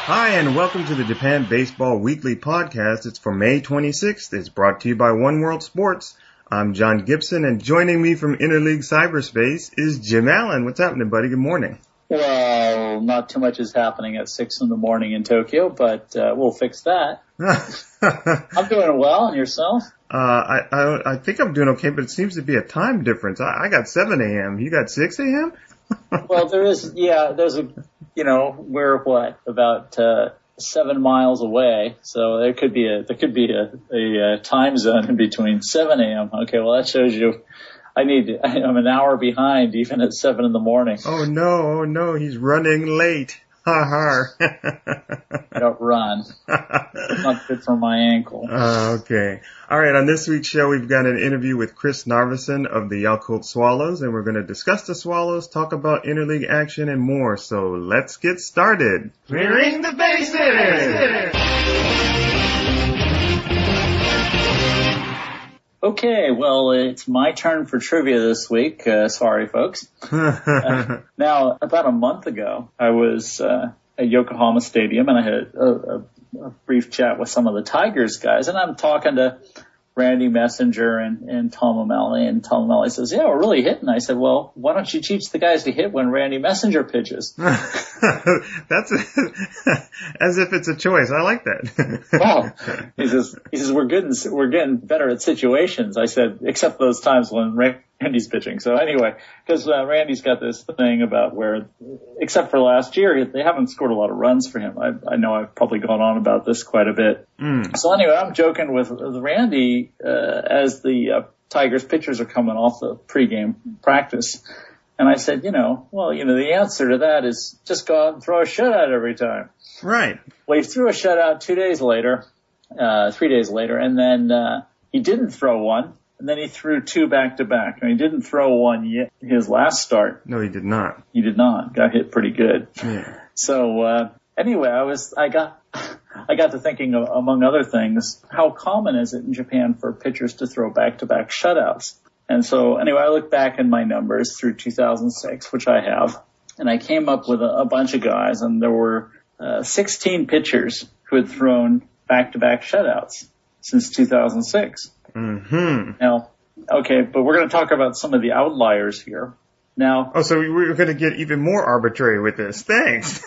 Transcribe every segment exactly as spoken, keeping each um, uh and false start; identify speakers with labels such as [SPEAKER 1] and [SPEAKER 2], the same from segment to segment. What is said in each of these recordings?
[SPEAKER 1] Hi, and welcome to the Japan Baseball Weekly Podcast. It's for May twenty-sixth. It's brought to you by One World Sports. I'm John Gibson, and joining me from Interleague Cyberspace is Jim Allen. What's happening, buddy? Good morning.
[SPEAKER 2] Well, not too much is happening at six in the morning in Tokyo, but uh, we'll fix that. I'm doing well, and yourself?
[SPEAKER 1] Uh, I, I I think I'm doing okay, but it seems to be a time difference. I, I got seven a.m. You got six a.m.?
[SPEAKER 2] Well, there is, yeah, there's a, you know, we're what, about uh, seven miles away, so there could be a, there could be a, a, a time zone in between seven a.m. Okay, well, that shows you I need, I'm an hour behind even at seven in the morning.
[SPEAKER 1] Oh no, oh no, he's running late. Ha ha.
[SPEAKER 2] I don't run. It's not good for my ankle.
[SPEAKER 1] Uh, okay. All right. On this week's show, we've got an interview with Chris Narveson of the Yakult Swallows, and we're going to discuss the Swallows, talk about interleague action, and more. So let's get started. Clearing the bases!
[SPEAKER 2] Okay, well, it's my turn for trivia this week. Uh, sorry, folks. uh, now, about a month ago, I was uh, at Yokohama Stadium, and I had a, a, a brief chat with some of the Tigers guys, and I'm talking to Randy Messenger and, and Tom O'Malley, and Tom O'Malley says, yeah, we're really hitting. I said, well, why don't you teach the guys to hit when Randy Messenger pitches?
[SPEAKER 1] That's a, as if it's a choice. I like that.
[SPEAKER 2] Wow. He says, he says, we're getting, we're getting better at situations. I said, except those times when Randy's pitching. So anyway, because uh, Randy's got this thing about where, except for last year, they haven't scored a lot of runs for him. I, I know I've probably gone on about this quite a bit. Mm. So anyway, I'm joking with, with Randy uh, as the uh, Tigers pitchers are coming off the pregame practice. And I said, you know, well, you know, the answer to that is just go out and throw a shutout every time.
[SPEAKER 1] Right.
[SPEAKER 2] Well, he threw a shutout two days later, uh, three days later, and then uh, he didn't throw one, and then he threw two back to back. And he didn't throw one yet his last start.
[SPEAKER 1] No, he did not.
[SPEAKER 2] He did not. Got hit pretty good.
[SPEAKER 1] Yeah.
[SPEAKER 2] So uh, anyway, I was, I got, I got to thinking, of, among other things, how common is it in Japan for pitchers to throw back to back shutouts? And so anyway, I looked back in my numbers through two thousand six, which I have, and I came up with a, a bunch of guys, and there were uh, sixteen pitchers who had thrown back-to-back shutouts since two thousand six.
[SPEAKER 1] Mm-hmm.
[SPEAKER 2] Now, okay, but we're going to talk about some of the outliers here. Now,
[SPEAKER 1] oh, so we're going to get even more arbitrary with this. Thanks.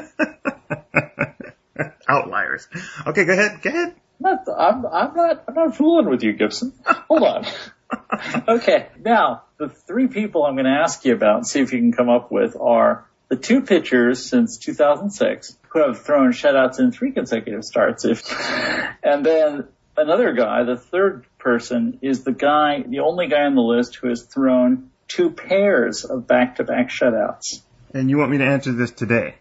[SPEAKER 1] Outliers. Okay, go ahead. Go ahead.
[SPEAKER 2] Not, I'm, I'm not. I'm not fooling with you, Gibson. Hold on. Okay, now, the three people I'm going to ask you about and see if you can come up with are the two pitchers since two thousand six who have thrown shutouts in three consecutive starts. If, and then another guy, the third person, is the guy, the only guy on the list who has thrown two pairs of back-to-back shutouts.
[SPEAKER 1] And you want me to answer this today?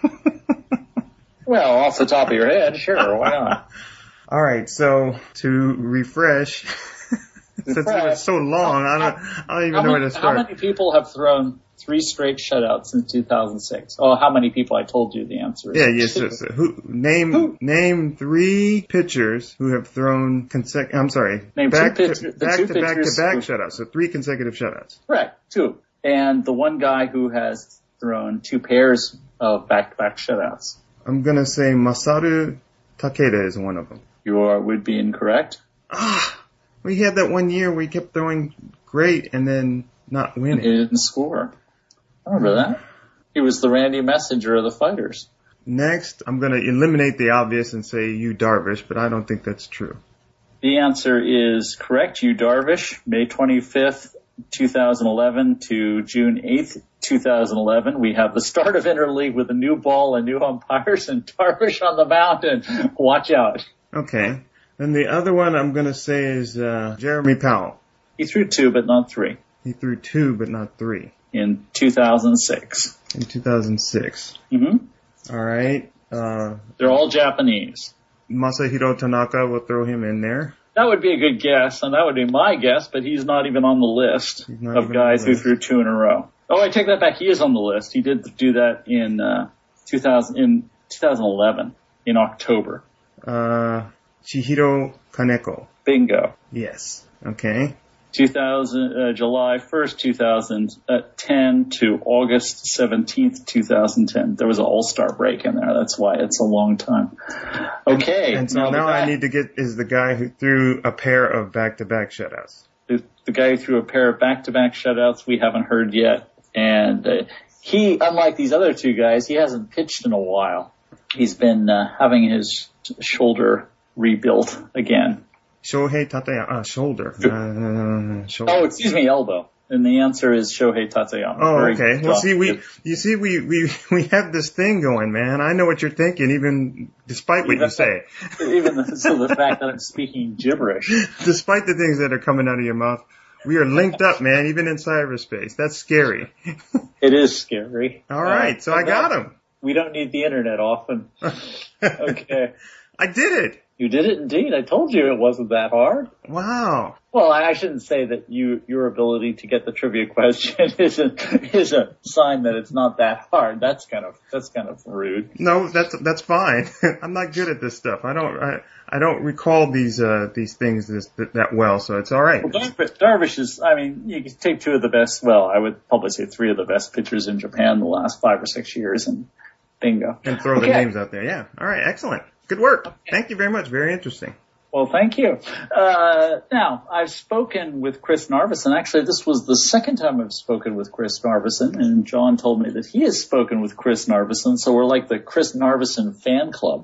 [SPEAKER 2] Well, off the top of your head, sure, why not?
[SPEAKER 1] All right, so to refresh... Since it was so long, I don't, I don't even
[SPEAKER 2] how
[SPEAKER 1] know
[SPEAKER 2] many,
[SPEAKER 1] where to start.
[SPEAKER 2] How many people have thrown three straight shutouts since two thousand six? Oh, how many people? I told you the answer is.
[SPEAKER 1] Yeah, yes. So, so who, name
[SPEAKER 2] who?
[SPEAKER 1] name three pitchers who have thrown consec. I'm sorry.
[SPEAKER 2] Name
[SPEAKER 1] back
[SPEAKER 2] two
[SPEAKER 1] to,
[SPEAKER 2] pitchers.
[SPEAKER 1] back
[SPEAKER 2] two
[SPEAKER 1] to
[SPEAKER 2] pitchers
[SPEAKER 1] back to back
[SPEAKER 2] who,
[SPEAKER 1] shutouts. So three consecutive shutouts.
[SPEAKER 2] Correct, two. And the one guy who has thrown two pairs of back to back shutouts.
[SPEAKER 1] I'm gonna say Masaru Takeda is one of them.
[SPEAKER 2] You are, would be incorrect.
[SPEAKER 1] Ah. We had that one year where he kept throwing great and then not winning.
[SPEAKER 2] He didn't score. I remember that. He was the Randy Messenger of the Fighters.
[SPEAKER 1] Next, I'm going to eliminate the obvious and say Yu Darvish, but I don't think that's true.
[SPEAKER 2] The answer is correct. Yu Darvish, May twenty-fifth, twenty eleven to June eighth, twenty eleven. We have the start of Interleague with a new ball and new umpires and Darvish on the mound, and watch out.
[SPEAKER 1] Okay. And the other one I'm going to say is uh, Jeremy Powell.
[SPEAKER 2] He threw two, but not three.
[SPEAKER 1] He threw two, but not three.
[SPEAKER 2] In two thousand six.
[SPEAKER 1] In two thousand six.
[SPEAKER 2] Mm-hmm.
[SPEAKER 1] All right. Uh,
[SPEAKER 2] They're all Japanese.
[SPEAKER 1] Masahiro Tanaka, we'll throw him in there.
[SPEAKER 2] That would be a good guess, and that would be my guess, but he's not even on the list of guys who threw two in a row. Oh, I take that back. He is on the list. He did do that in uh, two thousand in twenty eleven in October.
[SPEAKER 1] Uh... Chihiro Kaneko.
[SPEAKER 2] Bingo.
[SPEAKER 1] Yes. Okay.
[SPEAKER 2] two thousand, uh, July first, two thousand ten to August seventeenth, two thousand ten. There was an all-star break in there. That's why it's a long time. Okay.
[SPEAKER 1] And so now, now I need to get, is the guy who threw a pair of back-to-back shutouts.
[SPEAKER 2] The, the guy who threw a pair of back-to-back shutouts we haven't heard yet. And uh, he, unlike these other two guys, he hasn't pitched in a while. He's been uh, having his shoulder rebuilt again.
[SPEAKER 1] Shohei Tateyama, uh, shoulder. Uh, shoulder.
[SPEAKER 2] Oh, excuse me, elbow. And the answer is Shohei Tateyama.
[SPEAKER 1] Oh,
[SPEAKER 2] Very
[SPEAKER 1] okay. Well, see, we, you see, we, we, we have this thing going, man. I know what you're thinking, even despite what
[SPEAKER 2] even
[SPEAKER 1] you say.
[SPEAKER 2] Even the, so the fact that I'm speaking gibberish.
[SPEAKER 1] Despite the things that are coming out of your mouth, we are linked up, man, even in cyberspace. That's scary.
[SPEAKER 2] It is scary.
[SPEAKER 1] All right, uh, so I got him.
[SPEAKER 2] We don't need the internet often. Okay.
[SPEAKER 1] I did it.
[SPEAKER 2] You did it indeed. I told you it wasn't that hard.
[SPEAKER 1] Wow.
[SPEAKER 2] Well, I shouldn't say that you, your ability to get the trivia question is a, is a sign that it's not that hard. That's kind of, that's kind of rude.
[SPEAKER 1] No, that's, that's fine. I'm not good at this stuff. I don't, I, I don't recall these, uh, these things this, that, that well, so it's all right.
[SPEAKER 2] Well, Darvish, Darvish is, I mean, you can take two of the best, well, I would probably say three of the best pitchers in Japan the last five or six years and bingo.
[SPEAKER 1] And throw okay. the names out there. Yeah. All right. Excellent. Good work. Okay. Thank you very much. Very interesting.
[SPEAKER 2] Well, thank you. Uh, now, I've spoken with Chris Narveson. Actually, this was the second time I've spoken with Chris Narveson, and John told me that he has spoken with Chris Narveson, so we're like the Chris Narveson fan club.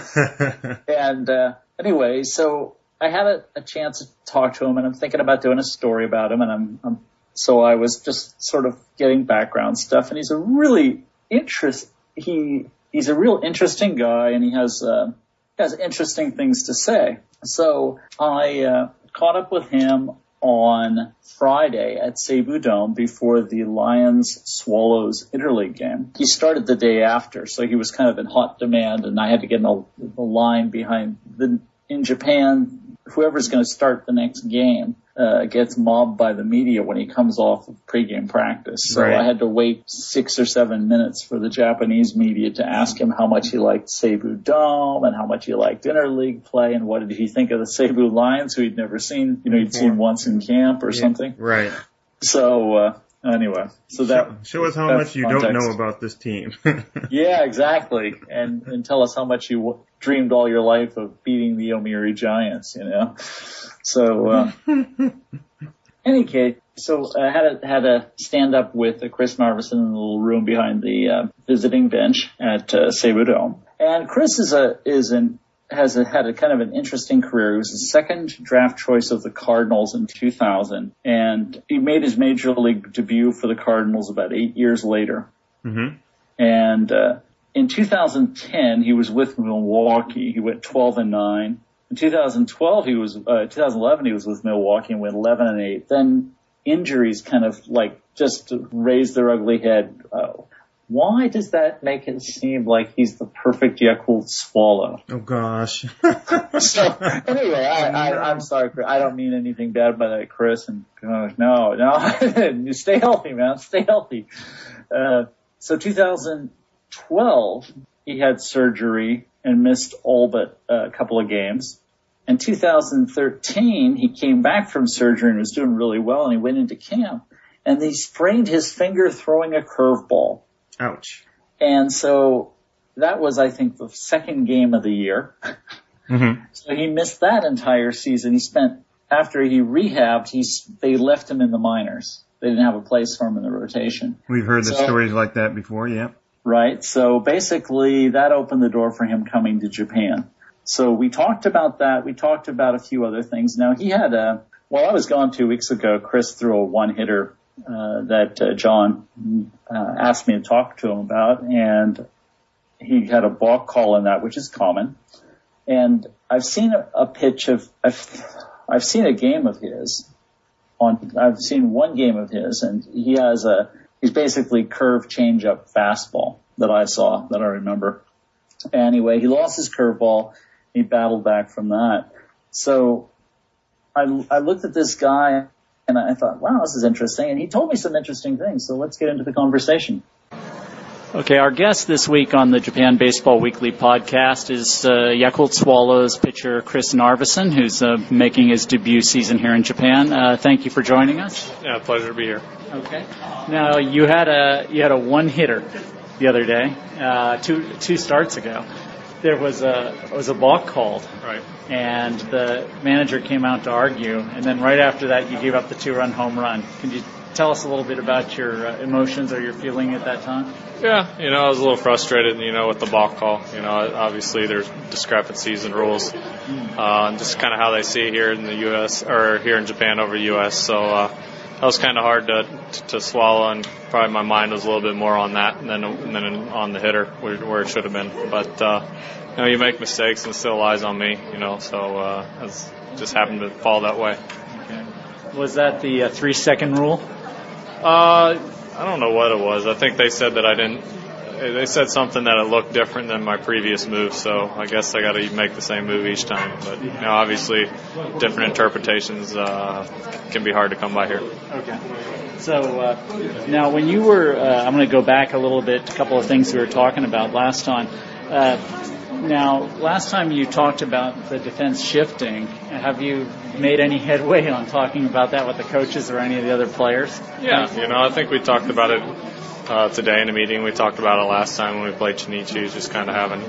[SPEAKER 2] and uh, anyway, so I had a, a chance to talk to him, and I'm thinking about doing a story about him, and I'm, I'm so I was just sort of getting background stuff, and he's a really interest. He he's a real interesting guy, and he has. Uh, has interesting things to say. So I uh, caught up with him on Friday at Seibu Dome before the Lions-Swallows Interleague game. He started the day after, so he was kind of in hot demand, and I had to get in a, a line behind. The, in Japan, whoever's going to start the next game uh, gets mobbed by the media when he comes off of pregame practice. So right. I had to wait six or seven minutes for the Japanese media to ask him how much he liked Seibu Dome and how much he liked interleague play and what did he think of the Seibu Lions, who he'd never seen, you know, he'd seen once in camp or yeah, something.
[SPEAKER 1] Right.
[SPEAKER 2] So, uh, anyway, so that.
[SPEAKER 1] Show us how much you context. don't know about this team.
[SPEAKER 2] Yeah, exactly. And, and tell us how much you w- dreamed all your life of beating the Yomiuri Giants, you know. So, uh, any case, so I uh, had a, had a stand up with uh, Chris Narveson in the little room behind the, uh, visiting bench at, uh, Seibu Dome. And Chris is a, is an, has a, had a kind of an interesting career. He was the second draft choice of the Cardinals in two thousand. And he made his major league debut for the Cardinals about eight years later.
[SPEAKER 1] Mm-hmm.
[SPEAKER 2] And, uh, in two thousand ten, he was with Milwaukee. He went twelve and nine. In two thousand twelve, he was, uh, two thousand eleven, he was with Milwaukee and went eleven and eight. Then injuries kind of like just raised their ugly head. Uh, why does that make it seem like he's the perfect Yakult Swallow?
[SPEAKER 1] Oh gosh.
[SPEAKER 2] So anyway, I, I, I'm sorry, I don't mean anything bad by that, Chris. And uh, no, no, stay healthy, man. Stay healthy. Uh, so two thousand twelve, he had surgery and missed all but a couple of games. In two thousand thirteen, he came back from surgery and was doing really well, and he went into camp, and he sprained his finger throwing a curveball.
[SPEAKER 1] Ouch.
[SPEAKER 2] And so that was, I think, the second game of the year.
[SPEAKER 1] Mm-hmm.
[SPEAKER 2] So he missed that entire season. He spent, after he rehabbed, he's, they left him in the minors. They didn't have a place for him in the rotation.
[SPEAKER 1] We've heard the
[SPEAKER 2] so,
[SPEAKER 1] stories like that before, yeah.
[SPEAKER 2] Right. So basically that opened the door for him coming to Japan. So we talked about that. We talked about a few other things. Now he had a, while I was gone two weeks ago, Chris threw a one hitter, uh, that, uh, John, uh, asked me to talk to him about, and he had a balk call in that, which is common. And I've seen a, a pitch of, I've, I've seen a game of his on, I've seen one game of his, and he has a, he's basically curve changeup fastball that I saw, that I remember. Anyway, he lost his curveball. He battled back from that. So I, I looked at this guy and I thought, wow, this is interesting. And he told me some interesting things. So let's get into the conversation.
[SPEAKER 3] Okay, our guest this week on the Japan Baseball Weekly podcast is uh, Yakult Swallows pitcher Chris Narveson, who's uh, making his debut season here in Japan. Uh, thank you for joining us.
[SPEAKER 4] Yeah, pleasure to be here.
[SPEAKER 3] Okay. Now you had a you had a one hitter the other day, uh, two two starts ago. There was a was a balk called,
[SPEAKER 4] right?
[SPEAKER 3] And the manager came out to argue, and then right after that, you gave up the two-run home run. Can you tell us a little bit about your uh, emotions or your feeling at that time?
[SPEAKER 4] Yeah, you know, I was a little frustrated, you know, with the balk call. You know, obviously there's discrepancies in rules, uh, and just kind of how they see it here in the U S or here in Japan over the U S. So uh, that was kind of hard to to swallow, and probably my mind was a little bit more on that than than on the hitter where, where it should have been. But uh, you know, you make mistakes, and it still lies on me. You know, so uh, it's just happened to fall that way.
[SPEAKER 3] Okay. Was that the uh, three-second rule?
[SPEAKER 4] Uh. I don't know what it was. I think they said that I didn't. They said something that it looked different than my previous move, so I guess I got to make the same move each time. But you know, obviously, different interpretations uh, can be hard to come by here.
[SPEAKER 3] Okay. So uh, now, when you were, uh, I'm going to go back a little bit. A couple of things we were talking about last time. Uh, now, last time you talked about the defense shifting. Have you made any headway on talking about that with the coaches or any of the other players?
[SPEAKER 4] Yeah, you know, I think we talked about it uh, today in a meeting. We talked about it last time when we played Chinichi, just kind of having,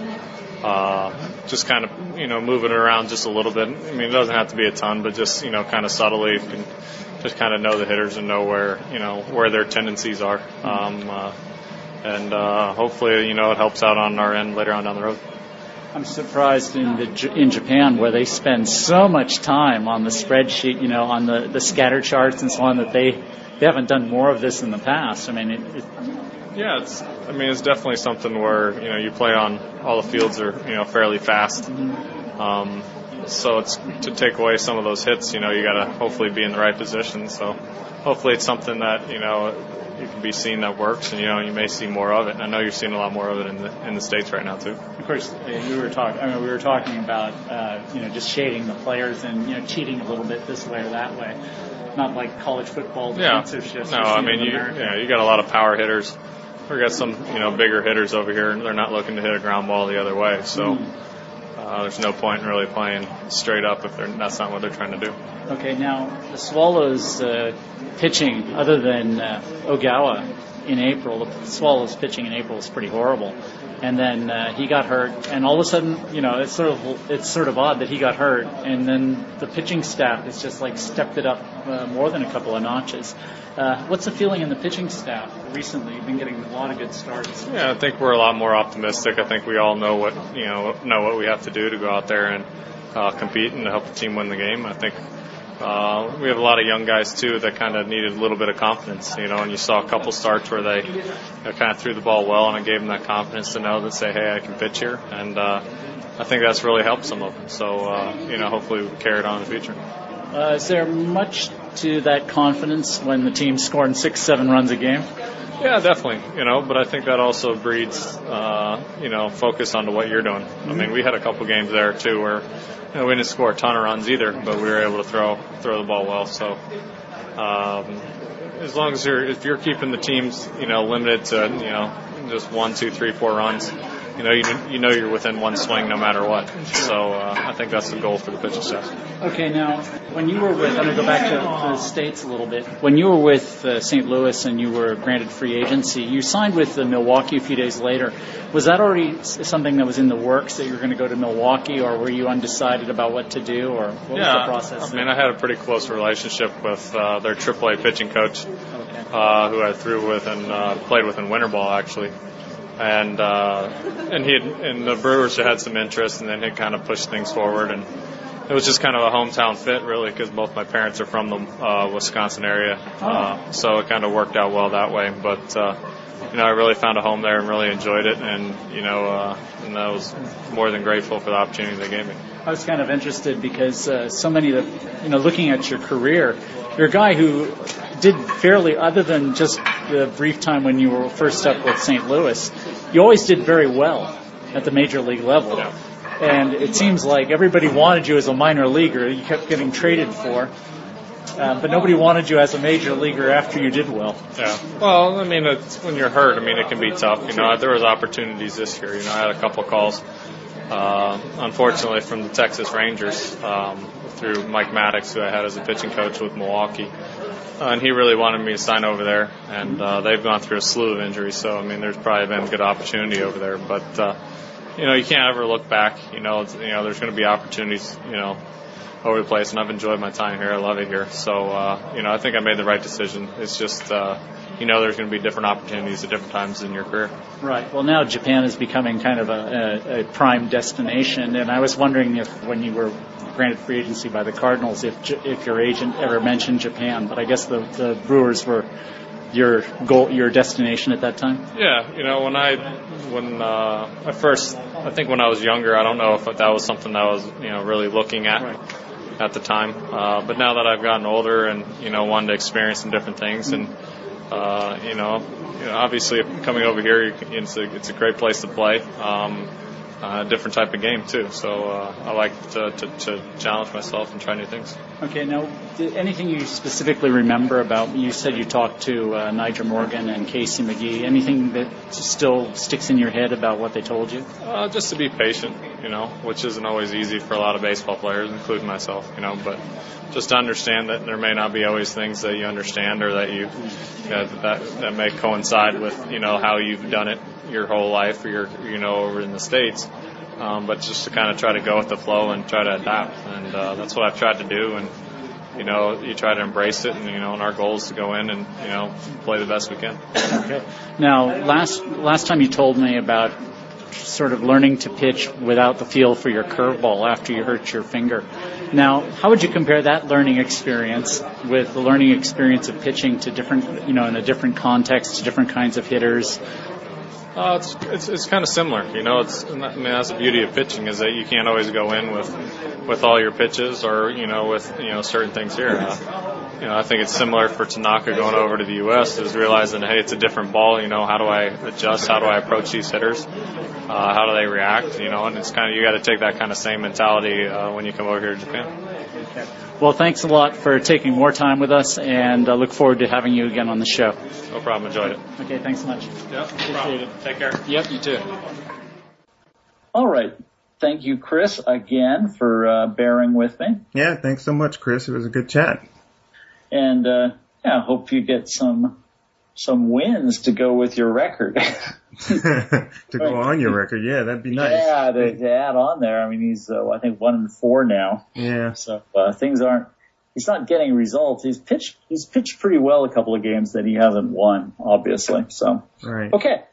[SPEAKER 4] uh, just kind of, you know, moving it around just a little bit. I mean, it doesn't have to be a ton, but just, you know, kind of subtly, you can just kind of know the hitters and know where, you know, where their tendencies are. Um, uh, and uh, hopefully, you know, it helps out on our end later on down the road.
[SPEAKER 3] I'm surprised in the in Japan where they spend so much time on the spreadsheet, you know, on the, the scatter charts and so on, that they, they haven't done more of this in the past. I mean, it, it
[SPEAKER 4] yeah, it's. I mean, it's definitely something where you know you play on all the fields are you know fairly fast. Mm-hmm. Um, so it's to take away some of those hits. You know, you got to hopefully be in the right position. So hopefully it's something that you know. You can be seen that works, and you know you may see more of it. And I know you're seeing a lot more of it in the in the States right now too.
[SPEAKER 3] Of course, we were talking. I mean, we were talking about uh, you know just shading the players and you know cheating a little bit this way or that way, not like college football defensive
[SPEAKER 4] yeah.
[SPEAKER 3] shifts.
[SPEAKER 4] No, I mean you yeah you got a lot of power hitters. We got some you know bigger hitters over here, and they're not looking to hit a ground ball the other way. So. Mm. Uh, there's no point in really playing straight up if they're, that's not what they're trying to do.
[SPEAKER 3] Okay, now the Swallows uh, pitching, other than uh, Ogawa in April, the Swallows pitching in April was pretty horrible. And then uh, he got hurt, and all of a sudden, you know, it's sort of it's sort of odd that he got hurt, and then the pitching staff has just like stepped it up uh, more than a couple of notches. Uh, what's the feeling in the pitching staff recently? You've been getting a lot of good starts.
[SPEAKER 4] Yeah, I think we're a lot more optimistic. I think we all know what you know know what we have to do to go out there and uh, compete and to help the team win the game. I think uh, we have a lot of young guys too that kind of needed a little bit of confidence, you know. And you saw a couple starts where they you know, kind of threw the ball well, and it gave them that confidence to know that say, hey, I can pitch here, and uh, I think that's really helped some of them. So uh, you know, hopefully we can carry it on in the future.
[SPEAKER 3] Uh, is there much to that confidence when the team's scoring six, seven runs a game?
[SPEAKER 4] Yeah, definitely. You know, but I think that also breeds, uh, you know, focus onto what you're doing. Mm-hmm. I mean, we had a couple games there too where, you know, we didn't score a ton of runs either, but we were able to throw throw the ball well. So, um, as long as you're if you're keeping the teams, you know, limited to you know just one, two, three, four runs. You know, you, you know you're within one swing no matter what. So uh, I think that's the goal for the pitching staff.
[SPEAKER 3] Okay, now, when you were with, I'm going to go back to, to the States a little bit. When you were with uh, Saint Louis and you were granted free agency, you signed with uh, Milwaukee a few days later. Was that already something that was in the works, that you were going to go to Milwaukee, or were you undecided about what to do, or what
[SPEAKER 4] yeah,
[SPEAKER 3] was the process?
[SPEAKER 4] I mean, I had a pretty close relationship with uh, their triple A pitching coach, okay. uh, who I threw with and uh, played with in winter ball, actually. And uh, and he had, and the Brewers had some interest, and then he kind of pushed things forward, and it was just kind of a hometown fit, really, because both my parents are from the uh, Wisconsin area, uh, so it kind of worked out well that way. But uh, you know, I really found a home there and really enjoyed it, and you know, uh, and I was more than grateful for the opportunity they gave me.
[SPEAKER 3] I was kind of interested because uh, so many of the, you know, looking at your career, you're a guy who did fairly, other than just the brief time when you were first up with Saint Louis, you always did very well at the major league level.
[SPEAKER 4] Yeah.
[SPEAKER 3] And it seems like everybody wanted you as a minor leaguer. You kept getting traded for. uh, but nobody wanted you as a major leaguer after you did well.
[SPEAKER 4] Yeah. Well, I mean, it's, when you're hurt, I mean, it can be tough. You know, there was opportunities this year. You know, I had a couple calls, uh, unfortunately, from the Texas Rangers um, through Mike Maddox, who I had as a pitching coach with Milwaukee. Uh, and he really wanted me to sign over there, and uh, they've gone through a slew of injuries. So, I mean, there's probably been good opportunity over there. But, uh, you know, you can't ever look back. You know, it's, you know, there's going to be opportunities, you know, over the place, and I've enjoyed my time here. I love it here. So, uh, you know, I think I made the right decision. It's just, uh, you know, there's going to be different opportunities at different times in your career.
[SPEAKER 3] Right. Well, now Japan is becoming kind of a, a, a prime destination, and I was wondering if, when you were granted free agency by the Cardinals, if if your agent ever mentioned Japan. But I guess the, the Brewers were your goal, your destination at that time.
[SPEAKER 4] Yeah. You know, when I when uh, I first, I think when I was younger, I don't know if that was something that I was, you know, really looking at. Right. At the time, uh, but now that I've gotten older and, you know, wanted to experience some different things, and uh, you know, you know, obviously coming over here, you can, it's a it's a great place to play, um, a different type of game too. So uh, I like to, to to challenge myself and try new things.
[SPEAKER 3] Okay, now, did anything you specifically remember about? You said you talked to uh, Nyjer Morgan and Casey McGee. Anything that still sticks in your head about what they told you?
[SPEAKER 4] Uh, just to be patient, you know, which isn't always easy for a lot of baseball players, including myself, you know, but just to understand that there may not be always things that you understand or that you, you know, that that may coincide with, you know, how you've done it your whole life or your, you know, over in the States. Um, but just to kind of try to go with the flow and try to adapt. And uh, that's what I've tried to do. And, you know, you try to embrace it. And, you know, and our goal is to go in and, you know, play the best we can.
[SPEAKER 3] Okay. Now, last last time you told me about sort of learning to pitch without the feel for your curveball after you hurt your finger. Now, how would you compare that learning experience with the learning experience of pitching to different, you know, in a different context, to different kinds of hitters?
[SPEAKER 4] Uh, it's, it's it's kind of similar, you know. It's I mean that's the beauty of pitching is that you can't always go in with with all your pitches or you know with you know certain things here. Uh, you know I think it's similar for Tanaka going over to the U S is realizing hey it's a different ball. You know how do I adjust? How do I approach these hitters? Uh, how do they react? You know and it's kind of you got to take that kind of same mentality uh, when you come over here to Japan.
[SPEAKER 3] Okay. Well, thanks a lot for taking more time with us, and I look forward to having you again on the show.
[SPEAKER 4] No problem. Enjoyed it.
[SPEAKER 3] Okay, thanks so much.
[SPEAKER 4] Yeah, appreciate it. Take care.
[SPEAKER 3] Yep, you too.
[SPEAKER 2] All right. Thank you, Chris, again for uh, bearing with me.
[SPEAKER 1] Yeah, thanks so much, Chris. It was a good chat.
[SPEAKER 2] And, uh, yeah, I hope you get some some wins to go with your record.
[SPEAKER 1] To go on your record, yeah, that'd be nice.
[SPEAKER 2] Yeah, to, to add on there. I mean, he's, uh, I think, one and four now.
[SPEAKER 1] Yeah.
[SPEAKER 2] So uh, things aren't, he's not getting results. He's pitched, he's pitched pretty well a couple of games that he hasn't won, obviously. So,
[SPEAKER 1] right.
[SPEAKER 2] Okay.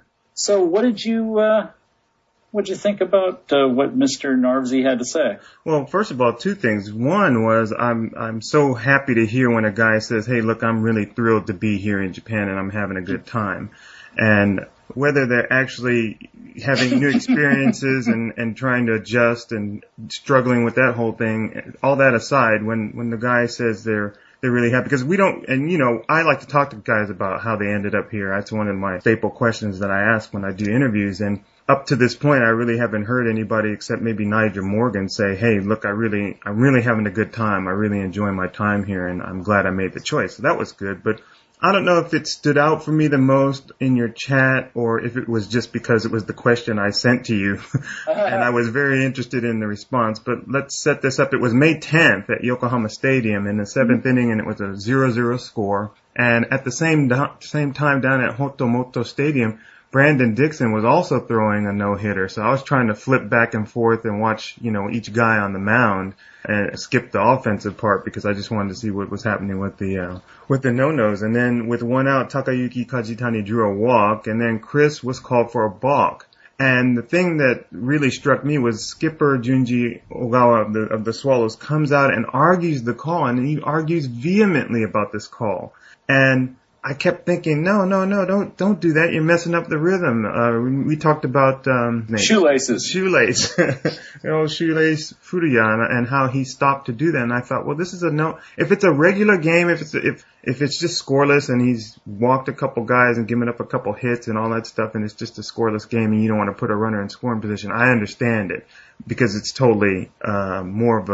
[SPEAKER 2] So what did you, uh, what did you think about uh, what Mister Narvsey had to say?
[SPEAKER 1] Well, first of all, two things. One was I'm I'm so happy to hear when a guy says, "Hey, look, I'm really thrilled to be here in Japan and I'm having a good time." And whether they're actually having new experiences and, and trying to adjust and struggling with that whole thing, all that aside, when, when the guy says they're they're really happy, because we don't, and you know, I like to talk to guys about how they ended up here. That's one of my staple questions that I ask when I do interviews. And up to this point, I really haven't heard anybody except maybe Nyjer Morgan say, "Hey, look, I really, I'm really having a good time. I really enjoy my time here, and I'm glad I made the choice." So that was good. But I don't know if it stood out for me the most in your chat or if it was just because it was the question I sent to you and I was very interested in the response. But let's set this up. It was May tenth at Yokohama Stadium in the seventh mm-hmm. inning, and it was a zero zero score. And at the same do- same time down at Hotomoto Stadium, Brandon Dixon was also throwing a no-hitter. So I was trying to flip back and forth and watch, you know, each guy on the mound and skip the offensive part because I just wanted to see what was happening with the, uh, with the no-nos. And then with one out, Takayuki Kajitani drew a walk, and then Chris was called for a balk. And the thing that really struck me was skipper Junji Ogawa of the, of the Swallows comes out and argues the call, and he argues vehemently about this call. And I kept thinking, no, no, no, don't, don't do that. You're messing up the rhythm. Uh, we, we talked about, um,
[SPEAKER 2] shoelaces,
[SPEAKER 1] shoelace, you know, shoelace Furuya and, and how he stopped to do that. And I thought, well, this is a no, if it's a regular game, if it's, if, if it's just scoreless and he's walked a couple guys and given up a couple hits and all that stuff and it's just a scoreless game and you don't want to put a runner in scoring position, I understand it because it's totally, uh, more of a,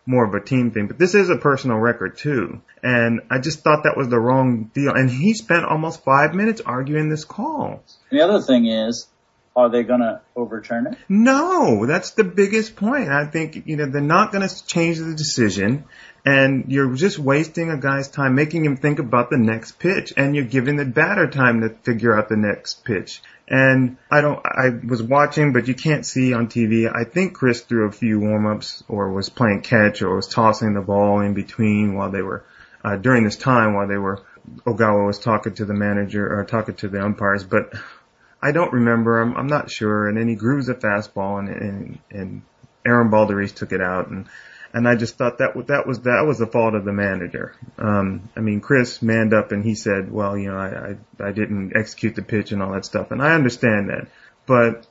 [SPEAKER 1] more of a team thing. But this is a personal record too. And I just thought that was the wrong deal. And he spent almost five minutes arguing this call.
[SPEAKER 2] And the other thing is, are they going to overturn it?
[SPEAKER 1] No, that's the biggest point. I think, you know, they're not going to change the decision, and you're just wasting a guy's time, making him think about the next pitch, and you're giving the batter time to figure out the next pitch. And I don't, I was watching, but you can't see on T V. I think Chris threw a few warm-ups or was playing catch or was tossing the ball in between while they were, uh, during this time while they were, Ogawa was talking to the manager or talking to the umpires, but I don't remember. I'm, I'm not sure. And then he grooves a fastball, and, and, and Aaron Balderas took it out. And, and I just thought that that was that was the fault of the manager. Um, I mean, Chris manned up and he said, "Well, you know, I, I I didn't execute the pitch and all that stuff." And I understand that, but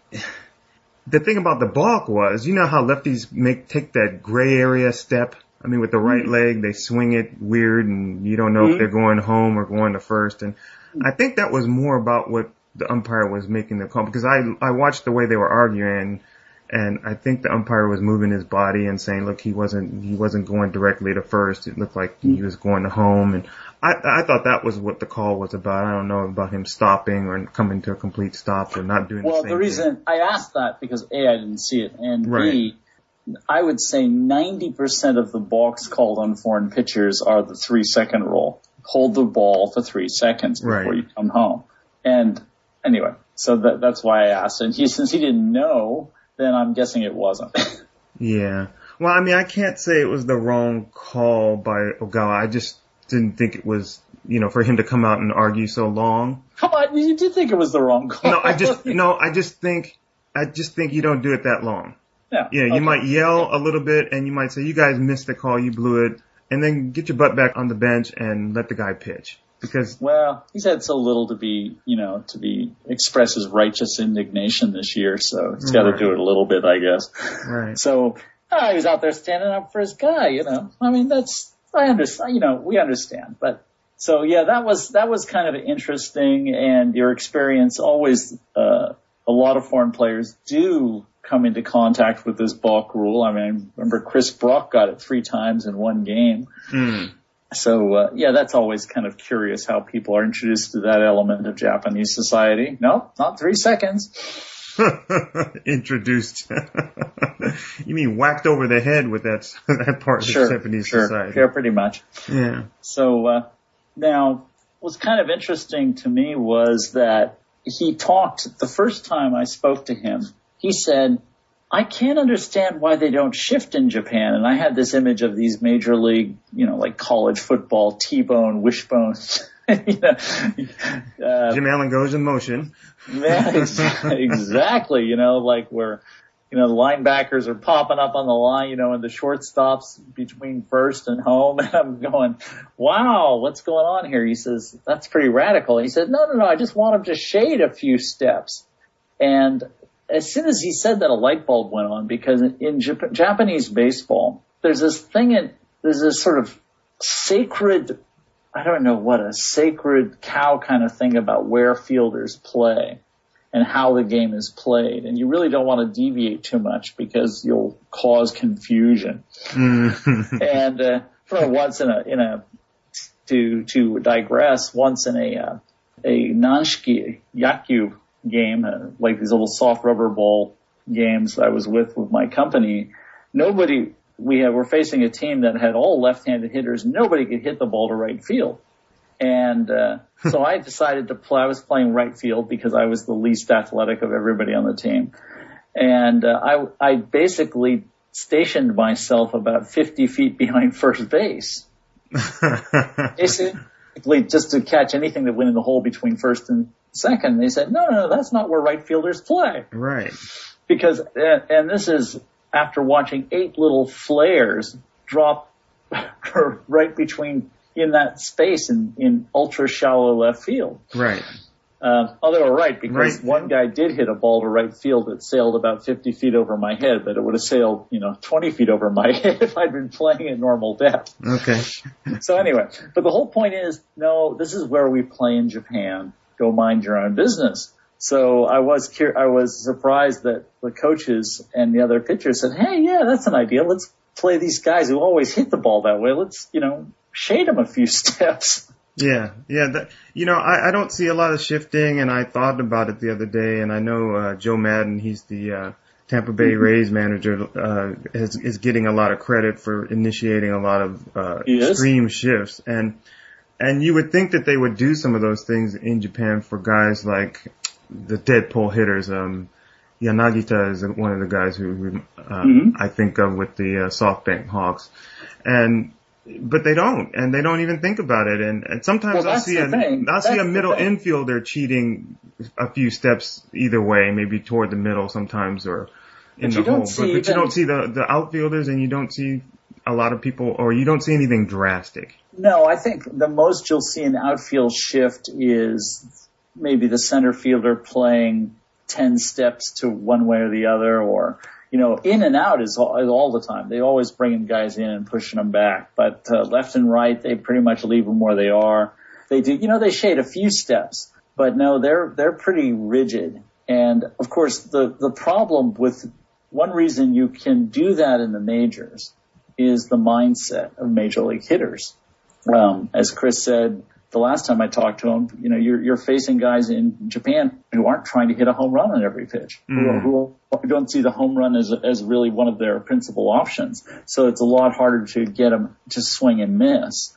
[SPEAKER 1] the thing about the balk was, you know how lefties make take that gray area step. I mean, with the right leg, they swing it weird, and you don't know mm-hmm. if they're going home or going to first. And I think that was more about what the umpire was making the call, because I I watched the way they were arguing, and I think the umpire was moving his body and saying, look, he wasn't he wasn't going directly to first. It looked like he was going to home, and I I thought that was what the call was about. I don't know about him stopping or coming to a complete stop or not doing.
[SPEAKER 2] Well,
[SPEAKER 1] the same
[SPEAKER 2] the reason
[SPEAKER 1] thing.
[SPEAKER 2] I asked that because A, I didn't see it, and
[SPEAKER 1] right.
[SPEAKER 2] B, I would say ninety percent of the balks called on foreign pitchers are the three second rule. Hold the ball for three seconds before
[SPEAKER 1] right.
[SPEAKER 2] you come home, and anyway, so that, that's why I asked. And he, since he didn't know, then I'm guessing it wasn't.
[SPEAKER 1] Yeah. Well, I mean, I can't say it was the wrong call by Ogawa. I just didn't think it was, you know, for him to come out and argue so long.
[SPEAKER 2] Come on, you did think it was the wrong call.
[SPEAKER 1] No, I just, no, I just think, I just think you don't do it that long.
[SPEAKER 2] Yeah.
[SPEAKER 1] Yeah, you
[SPEAKER 2] okay.
[SPEAKER 1] might yell a little bit and you might say, you guys missed the call, you blew it, and then get your butt back on the bench and let the guy pitch. Because,
[SPEAKER 2] well, he's had so little to be, you know, to be express his righteous indignation this year, so he's got to
[SPEAKER 1] right.
[SPEAKER 2] do it a little bit, I guess.
[SPEAKER 1] Right.
[SPEAKER 2] So, uh, he was out there standing up for his guy, you know. I mean, that's, I understand, you know, we understand. But, so yeah, that was, that was kind of interesting, and your experience always, uh, a lot of foreign players do come into contact with this balk rule. I mean, I remember Chris Brock got it three times in one game.
[SPEAKER 1] Mm.
[SPEAKER 2] So, uh, yeah, that's always kind of curious how people are introduced to that element of Japanese society. No, not three seconds.
[SPEAKER 1] Introduced. You mean whacked over the head with that, that part
[SPEAKER 2] sure,
[SPEAKER 1] of Japanese
[SPEAKER 2] sure,
[SPEAKER 1] society?
[SPEAKER 2] Sure, pretty much.
[SPEAKER 1] Yeah.
[SPEAKER 2] So, uh, now, what's kind of interesting to me was that he talked, the first time I spoke to him, he said, I can't understand why they don't shift in Japan. And I had this image of these major league, you know, like college football, T-bone, wishbone, you know, uh,
[SPEAKER 1] Jim Allen goes in motion.
[SPEAKER 2] Yeah, exactly. You know, like where, you know, the linebackers are popping up on the line, you know, and the shortstops between first and home. And I'm going, wow, what's going on here? He says, that's pretty radical. He said, no, no, no, I just want them to shade a few steps. And as soon as he said that, a light bulb went on, because in Jap- Japanese baseball, there's this thing, in, there's this sort of sacred, I don't know what, a sacred cow kind of thing about where fielders play and how the game is played. And you really don't want to deviate too much because you'll cause confusion. And, uh, for once in a, in a, to, to digress, once in a, uh, a Nanshiki Yaku game, uh, like these little soft rubber ball games I was with with my company, nobody, we had, were facing a team that had all left-handed hitters. Nobody could hit the ball to right field. And, uh, so I decided to play, I was playing right field because I was the least athletic of everybody on the team. And, uh, I, I basically stationed myself about fifty feet behind first base. Basically just to catch anything that went in the hole between first and second. They said, no, no, no, that's not where right fielders play.
[SPEAKER 1] Right.
[SPEAKER 2] Because, and this is after watching eight little flares drop right between, in that space in, in ultra shallow left field.
[SPEAKER 1] Right.
[SPEAKER 2] Um, oh, they were right, because
[SPEAKER 1] right.
[SPEAKER 2] one guy did hit a ball to right field that sailed about fifty feet over my head, but it would have sailed, you know, twenty feet over my head if I'd been playing at normal depth.
[SPEAKER 1] Okay.
[SPEAKER 2] So anyway, but the whole point is, no, this is where we play in Japan. Go mind your own business. So I was cur- I was surprised that the coaches and the other pitchers said, hey, yeah, that's an idea. Let's play these guys who always hit the ball that way. Let's, you know, shade them a few steps.
[SPEAKER 1] Yeah, yeah. That, you know, I, I don't see a lot of shifting, and I thought about it the other day, and I know uh, Joe Madden, he's the uh, Tampa Bay Rays manager, uh, is, is getting a lot of credit for initiating a lot of uh, extreme shifts, and and you would think that they would do some of those things in Japan for guys like the deadpool hitters. Um, Yanagita is one of the guys who, who uh, mm-hmm. I think of with the uh, SoftBank Hawks, and but they don't, and they don't even think about it. And, and sometimes
[SPEAKER 2] well,
[SPEAKER 1] I'll see a
[SPEAKER 2] thing.
[SPEAKER 1] I'll
[SPEAKER 2] that's
[SPEAKER 1] see a middle infielder cheating a few steps either way, maybe toward the middle sometimes or in
[SPEAKER 2] but
[SPEAKER 1] the hole.
[SPEAKER 2] But,
[SPEAKER 1] but,
[SPEAKER 2] even,
[SPEAKER 1] but you don't see the the outfielders, and you don't see a lot of people, or you don't see anything drastic.
[SPEAKER 2] No, I think the most you'll see an outfield shift is maybe the center fielder playing ten steps to one way or the other, or, you know, in and out is all, is all the time. They always bringing guys in and pushing them back. But uh, left and right, they pretty much leave them where they are. They do, you know, they shade a few steps, but no, they're they're pretty rigid. And of course, the the problem with one reason you can do that in the majors is the mindset of major league hitters. Um, as Chris said the last time I talked to him, you know, you're, you're facing guys in Japan who aren't trying to hit a home run on every pitch, mm. who, who don't see the home run as, as really one of their principal options. So it's a lot harder to get them to swing and miss.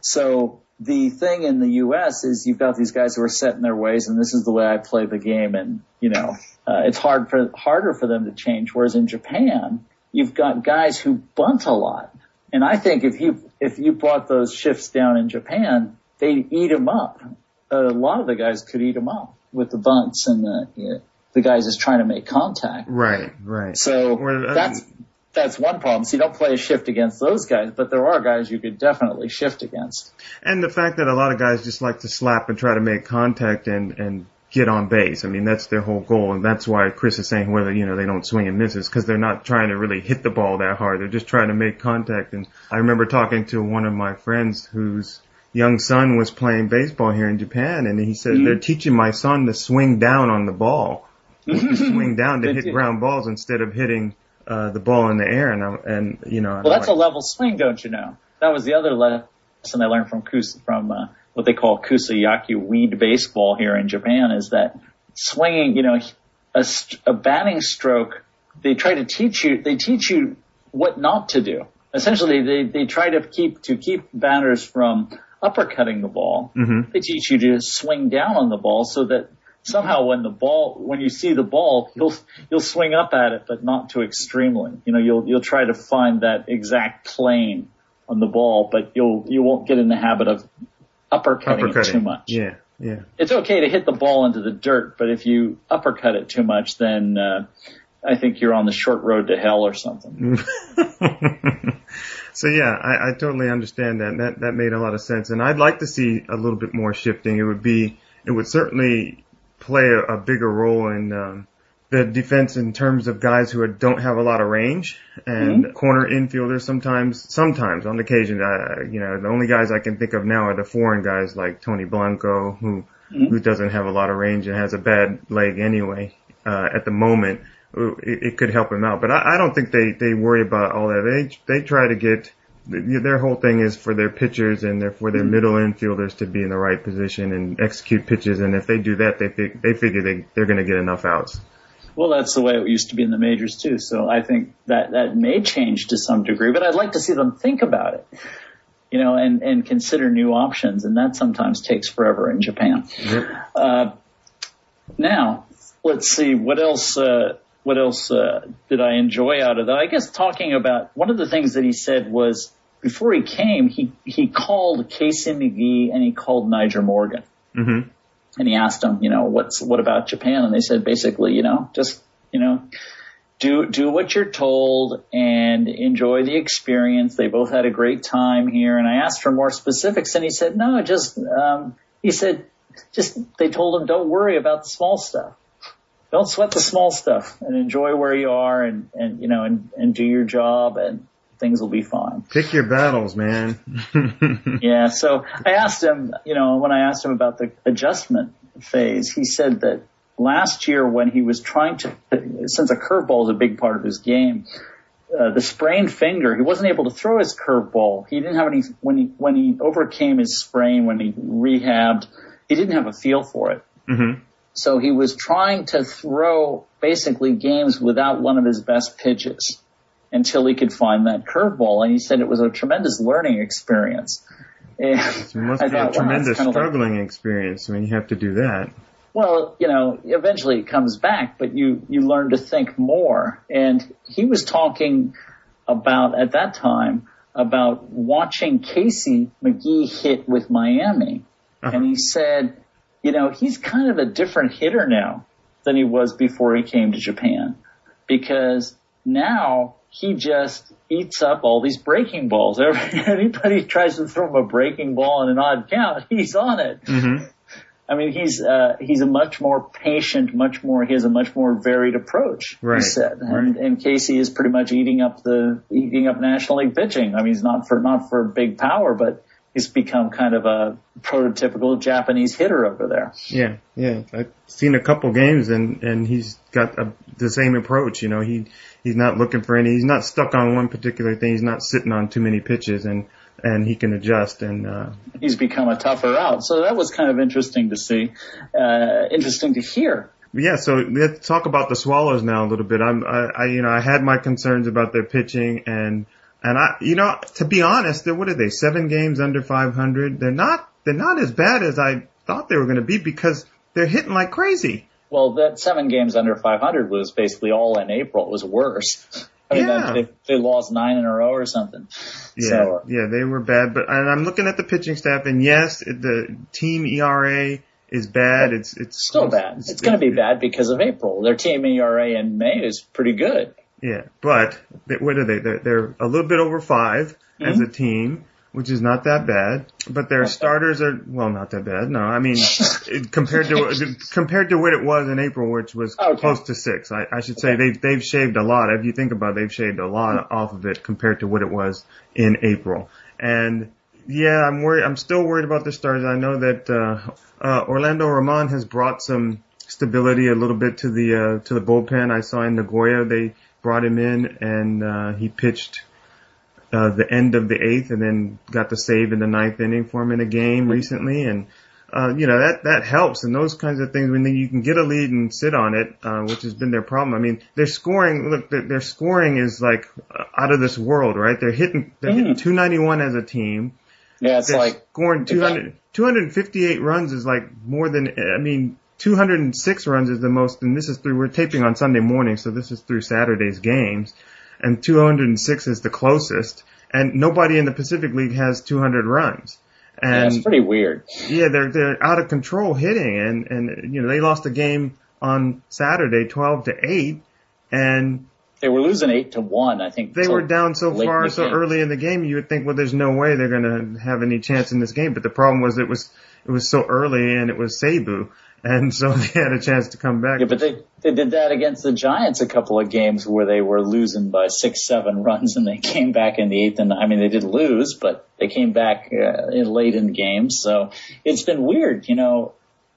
[SPEAKER 2] So the thing in the U S is you've got these guys who are set in their ways, and this is the way I play the game. And, you know, uh, it's hard for, harder for them to change. Whereas in Japan, you've got guys who bunt a lot. And I think if you, if you brought those shifts down in Japan, they'd eat them up. A lot of the guys could eat them up with the bunts and the, you know, the guys just trying to make contact.
[SPEAKER 1] Right, right.
[SPEAKER 2] So
[SPEAKER 1] well,
[SPEAKER 2] that's, that's one problem. So you don't play a shift against those guys, but there are guys you could definitely shift against.
[SPEAKER 1] And the fact that a lot of guys just like to slap and try to make contact and, and get on base. I mean, that's their whole goal. And that's why Chris is saying whether, you know, they don't swing and misses, because they're not trying to really hit the ball that hard. They're just trying to make contact. And I remember talking to one of my friends whose young son was playing baseball here in Japan, and he said, mm-hmm. they're teaching my son to swing down on the ball, to swing down to hit ground balls instead of hitting uh, the ball in the air. And, I, and you know,
[SPEAKER 2] well, that's like, a level swing, don't you know? That was the other lesson I learned from Kus- from uh, what they call kusayaki weed baseball here in Japan, is that swinging, you know, a, a batting stroke, they try to teach you, they teach you what not to do. Essentially, they, they try to keep, to keep batters from uppercutting the ball. Mm-hmm. They teach you to swing down on the ball so that somehow when the ball, when you see the ball, you'll, you'll swing up at it, but not too extremely. You know, you'll, you'll try to find that exact plane on the ball, but you'll, you won't get in the habit of uppercutting, uppercutting. it too much.
[SPEAKER 1] Yeah, yeah.
[SPEAKER 2] It's okay to hit the ball into the dirt, but if you uppercut it too much, then, uh, I think you're on the short road to hell or something.
[SPEAKER 1] So yeah, I, I totally understand that. That that made a lot of sense, and I'd like to see a little bit more shifting. It would be, it would certainly play a, a bigger role in um, the defense in terms of guys who don't have a lot of range, and mm-hmm. corner infielders sometimes, sometimes on occasion. Uh, you know, the only guys I can think of now are the foreign guys like Tony Blanco, who mm-hmm. who doesn't have a lot of range and has a bad leg anyway uh, at the moment. It, it could help him out, but I, I don't think they, they worry about all that. They they try to get, their whole thing is for their pitchers and their, for their mm-hmm. middle infielders to be in the right position and execute pitches. And if they do that, they they figure they they're going to get enough outs.
[SPEAKER 2] Well, that's the way it used to be in the majors too. So I think that that may change to some degree, but I'd like to see them think about it, you know, and and consider new options, and that sometimes takes forever in Japan. Yep. Uh, now let's see what else. Uh, What else uh, did I enjoy out of that? I guess talking about one of the things that he said was before he came, he, he called Casey McGee and he called Nyjer Morgan. Mm-hmm. And he asked them, you know, what's, what about Japan? And they said basically, you know, just, you know, do, do what you're told and enjoy the experience. They both had a great time here. And I asked for more specifics and he said, no, just, um, he said, just, they told him, don't worry about the small stuff. Don't sweat the small stuff and enjoy where you are and, and you know, and, and do your job and things will be fine.
[SPEAKER 1] Pick your battles, man.
[SPEAKER 2] Yeah. So I asked him, you know, when I asked him about the adjustment phase, he said that last year when he was trying to, since a curveball is a big part of his game, uh, the sprained finger, he wasn't able to throw his curveball. He didn't have any, when he, when he overcame his sprain, when he rehabbed, he didn't have a feel for it.
[SPEAKER 1] Mm-hmm.
[SPEAKER 2] So he was trying to throw basically games without one of his best pitches until he could find that curveball. And he said it was a tremendous learning experience. And
[SPEAKER 1] it must
[SPEAKER 2] I
[SPEAKER 1] be
[SPEAKER 2] thought,
[SPEAKER 1] a tremendous
[SPEAKER 2] wow,
[SPEAKER 1] struggling
[SPEAKER 2] like,
[SPEAKER 1] experience when you have to do that.
[SPEAKER 2] Well, you know, eventually it comes back, but you, you learn to think more. And he was talking about, at that time, about watching Casey McGee hit with Miami. Uh-huh. And he said, you know, he's kind of a different hitter now than he was before he came to Japan, because now he just eats up all these breaking balls. Anybody tries to throw him a breaking ball in an odd count, he's on it.
[SPEAKER 1] Mm-hmm.
[SPEAKER 2] I mean, he's uh, he's a much more patient, much more he has a much more varied approach.
[SPEAKER 1] Right.
[SPEAKER 2] He said,
[SPEAKER 1] right.
[SPEAKER 2] and, and Casey is pretty much eating up the eating up National League pitching. I mean, he's not for not for big power, but he's become kind of a prototypical Japanese hitter over there.
[SPEAKER 1] Yeah, yeah. I've seen a couple games, and and he's got a, the same approach. You know, he he's not looking for any. He's not stuck on one particular thing. He's not sitting on too many pitches, and and he can adjust. And uh,
[SPEAKER 2] he's become a tougher out. So that was kind of interesting to see, uh, interesting to hear.
[SPEAKER 1] Yeah, so let's talk about the Swallows now a little bit. I'm, I, I, you know, I had my concerns about their pitching, and and I, you know, to be honest, they're, what are they? Seven games under five hundred. They're not, they're not as bad as I thought they were going to be, because they're hitting like crazy.
[SPEAKER 2] Well, that seven games under five hundred was basically all in April. It was worse. I mean,
[SPEAKER 1] yeah.
[SPEAKER 2] they, they lost nine in a row or something.
[SPEAKER 1] Yeah,
[SPEAKER 2] so,
[SPEAKER 1] yeah, they were bad. But and I'm looking at the pitching staff, and yes, the team E R A is bad. It's it's
[SPEAKER 2] still bad. It's, it's going to be bad because of April. Their team E R A in May is pretty good.
[SPEAKER 1] Yeah, but what are they? They're, they're a little bit over five mm-hmm. as a team, which is not that bad. But their okay. starters are, well, not that bad. No, I mean, compared to compared to what it was in April, which was okay. close to six. I, I should say okay. they've they've shaved a lot. If you think about it, they've shaved a lot off of it compared to what it was in April. And yeah, I'm worried. I'm still worried about the starters. I know that uh, uh Orlando Román has brought some stability a little bit to the uh, to the bullpen. I saw in Nagoya they brought him in, and uh, he pitched uh, the end of the eighth, and then got the save in the ninth inning for him in a game recently. And uh, you know that that helps, and those kinds of things when you can get a lead and sit on it, uh, which has been their problem. I mean, their scoring, look, their, their scoring is like out of this world, right? They're hitting they're hitting two ninety-one as a team.
[SPEAKER 2] Yeah, it's
[SPEAKER 1] they're
[SPEAKER 2] like
[SPEAKER 1] scoring two hundred, two fifty-eight runs is like more than I mean. two hundred six runs is the most, and this is through, we're taping on Sunday morning, so this is through Saturday's games, and two hundred six is the closest, and nobody in the Pacific League has two hundred runs. And
[SPEAKER 2] yeah, it's pretty weird.
[SPEAKER 1] Yeah, they're, they're out of control hitting, and, and, you know, they lost a game on Saturday, twelve to eight, and
[SPEAKER 2] they were losing eight to one, I think.
[SPEAKER 1] They were down so far, so early in the game, you would think, well, there's no way they're going to have any chance in this game, but the problem was it was, it was so early, and it was Seibu. And so they had a chance to come back.
[SPEAKER 2] Yeah, but they they did that against the Giants a couple of games where they were losing by six, seven runs, and they came back in the eighth. And I mean, they did lose, but they came back uh, in late in the game. So it's been weird, you know.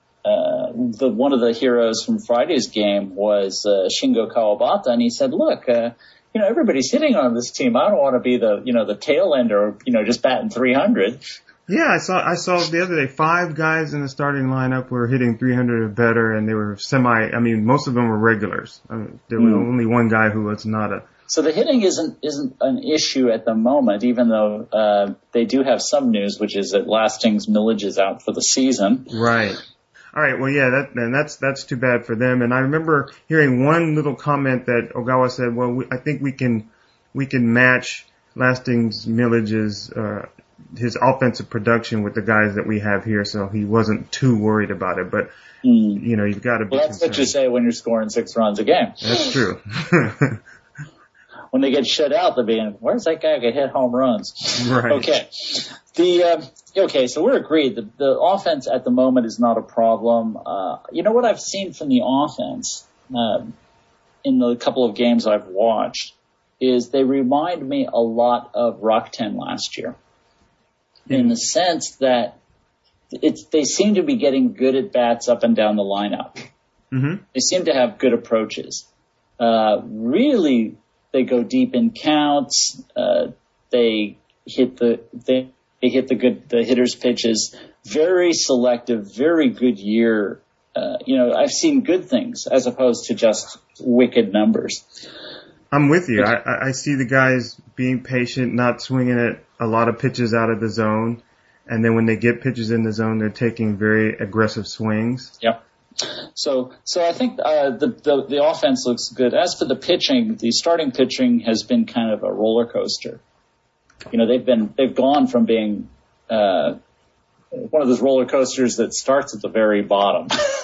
[SPEAKER 2] Uh, the one of the heroes from Friday's game was uh, Shingo Kawabata, and he said, "Look, uh, you know, everybody's hitting on this team. I don't want to be the you know the tail ender, you know, just batting three hundred."
[SPEAKER 1] Yeah, I saw I saw the other day five guys in the starting lineup were hitting three hundred or better, and they were semi. I mean, most of them were regulars. I mean, there was mm. only one guy who was not a.
[SPEAKER 2] So the hitting isn't isn't an issue at the moment, even though uh, they do have some news, which is that Lastings Millage is out for the season.
[SPEAKER 1] Right. All right. Well, yeah, that and that's that's too bad for them. And I remember hearing one little comment that Ogawa said, "Well, we, I think we can we can match Lastings Millage's." Uh, his offensive production with the guys that we have here, so he wasn't too worried about it. But, mm. you know, you've got to be
[SPEAKER 2] Well, that's
[SPEAKER 1] concerned.
[SPEAKER 2] what you say when you're scoring six runs a game.
[SPEAKER 1] That's true.
[SPEAKER 2] When they get shut out, they'll be in, where's that guy who hit home runs?
[SPEAKER 1] Right.
[SPEAKER 2] Okay. The, um, okay, so we're agreed. The, the offense at the moment is not a problem. Uh, you know what I've seen from the offense, uh, in the couple of games I've watched is they remind me a lot of Rakuten last year. In the sense that it's, they seem to be getting good at bats up and down the lineup.
[SPEAKER 1] Mm-hmm.
[SPEAKER 2] They seem to have good approaches. Uh, really they go deep in counts. Uh, they hit the they, they hit the good the hitters' pitches. Very selective, very good year. Uh, you know, I've seen good things as opposed to just wicked numbers.
[SPEAKER 1] I'm with you. I, I see the guys being patient, not swinging at a lot of pitches out of the zone. And then when they get pitches in the zone, they're taking very aggressive swings.
[SPEAKER 2] Yep. So, so I think uh, the, the the offense looks good. As for the pitching, the starting pitching has been kind of a roller coaster. You know, they've been they've gone from being uh, one of those roller coasters that starts at the very bottom,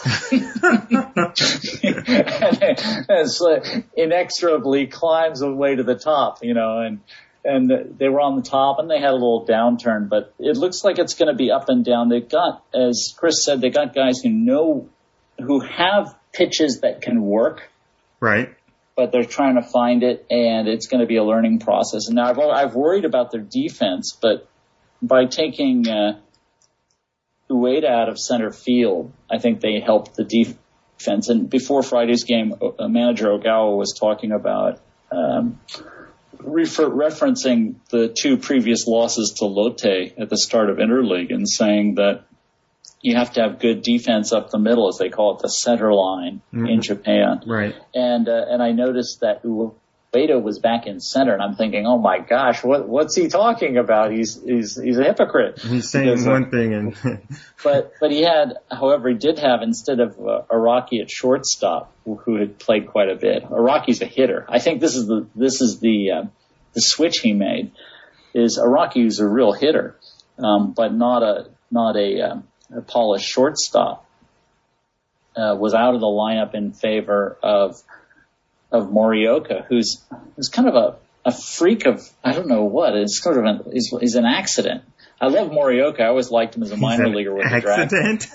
[SPEAKER 2] and it's like inexorably climbs the way to the top. You know, and and they were on the top and they had a little downturn, but it looks like it's going to be up and down. They've got, as Chris said, they got guys who know. who have pitches that can work.
[SPEAKER 1] Right.
[SPEAKER 2] But they're trying to find it, and it's going to be a learning process. And now I've, I've worried about their defense, but by taking uh, Ueda out of center field, I think they helped the defense. And before Friday's game, uh, manager Ogawa was talking about um, refer- referencing the two previous losses to Lotte at the start of Interleague and saying that you have to have good defense up the middle, as they call it, the center line mm-hmm. in Japan.
[SPEAKER 1] Right.
[SPEAKER 2] And uh, and I noticed that Ueda was back in center, and I'm thinking, oh my gosh, what what's he talking about? He's he's he's a hypocrite.
[SPEAKER 1] He's saying because, one uh, thing, and
[SPEAKER 2] but but he had, however, he did have instead of uh, Araki at shortstop, who, who had played quite a bit. Araki's a hitter. I think this is the this is the uh, the switch he made. Is Araki who's a real hitter, um, but not a not a um, a polished shortstop, uh, was out of the lineup in favor of of Morioka, who's who's kind of a, a freak of, I don't know what, it's sort of an, he's, he's an accident. I love Morioka. I always liked him as a minor leaguer with the Dragons.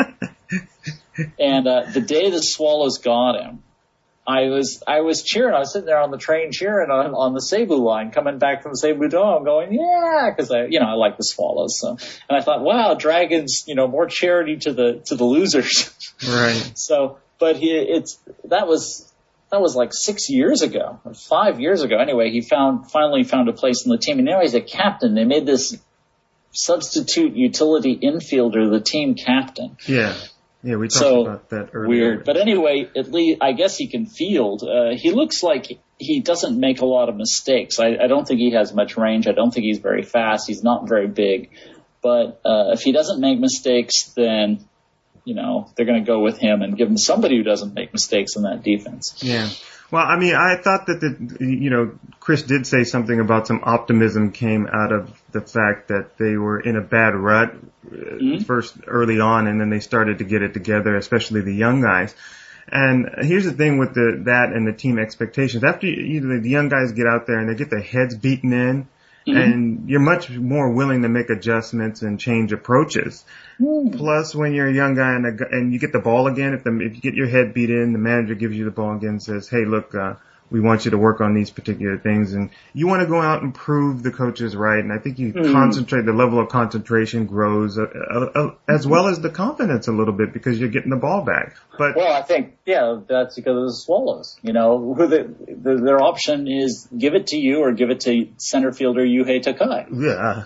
[SPEAKER 2] And uh, the day the Swallows got him, I was I was cheering. I was sitting there on the train cheering on, on the Seibu line, coming back from Seibu Dome, going, yeah, because I, you know, I like the Swallows. So, and I thought, wow, Dragons, you know, more charity to the to the losers.
[SPEAKER 1] Right.
[SPEAKER 2] So, but he, it's that was that was like six years ago, or five years ago. Anyway, he found finally found a place in the team, and now he's a captain. They made this substitute utility infielder the team captain.
[SPEAKER 1] Yeah. Yeah, we talked
[SPEAKER 2] so,
[SPEAKER 1] about that earlier.
[SPEAKER 2] Weird. But anyway, at least I guess he can field. Uh, he looks like he doesn't make a lot of mistakes. I, I don't think he has much range. I don't think he's very fast. He's not very big. But uh, if he doesn't make mistakes, then, you know, they're going to go with him and give him somebody who doesn't make mistakes in that defense.
[SPEAKER 1] Yeah. Well, I mean, I thought that, the, you know, Chris did say something about some optimism came out of the fact that they were in a bad rut mm-hmm. first early on, and then they started to get it together, especially the young guys. And here's the thing with the that and the team expectations. After you know, the young guys get out there and they get their heads beaten in, mm-hmm. and you're much more willing to make adjustments and change approaches. Mm. Plus, when you're a young guy and, a, and you get the ball again, if, the, if you get your head beat in, the manager gives you the ball again and says, hey, look, uh, we want you to work on these particular things. And you want to go out and prove the coaches right. And I think you mm. concentrate, the level of concentration grows uh, uh, uh, as well as the confidence a little bit because you're getting the ball back. But
[SPEAKER 2] Well, I think, yeah, that's because of the Swallows. You know, who the, the, their option is give it to you or give it to center fielder Yuhei Takai.
[SPEAKER 1] Yeah.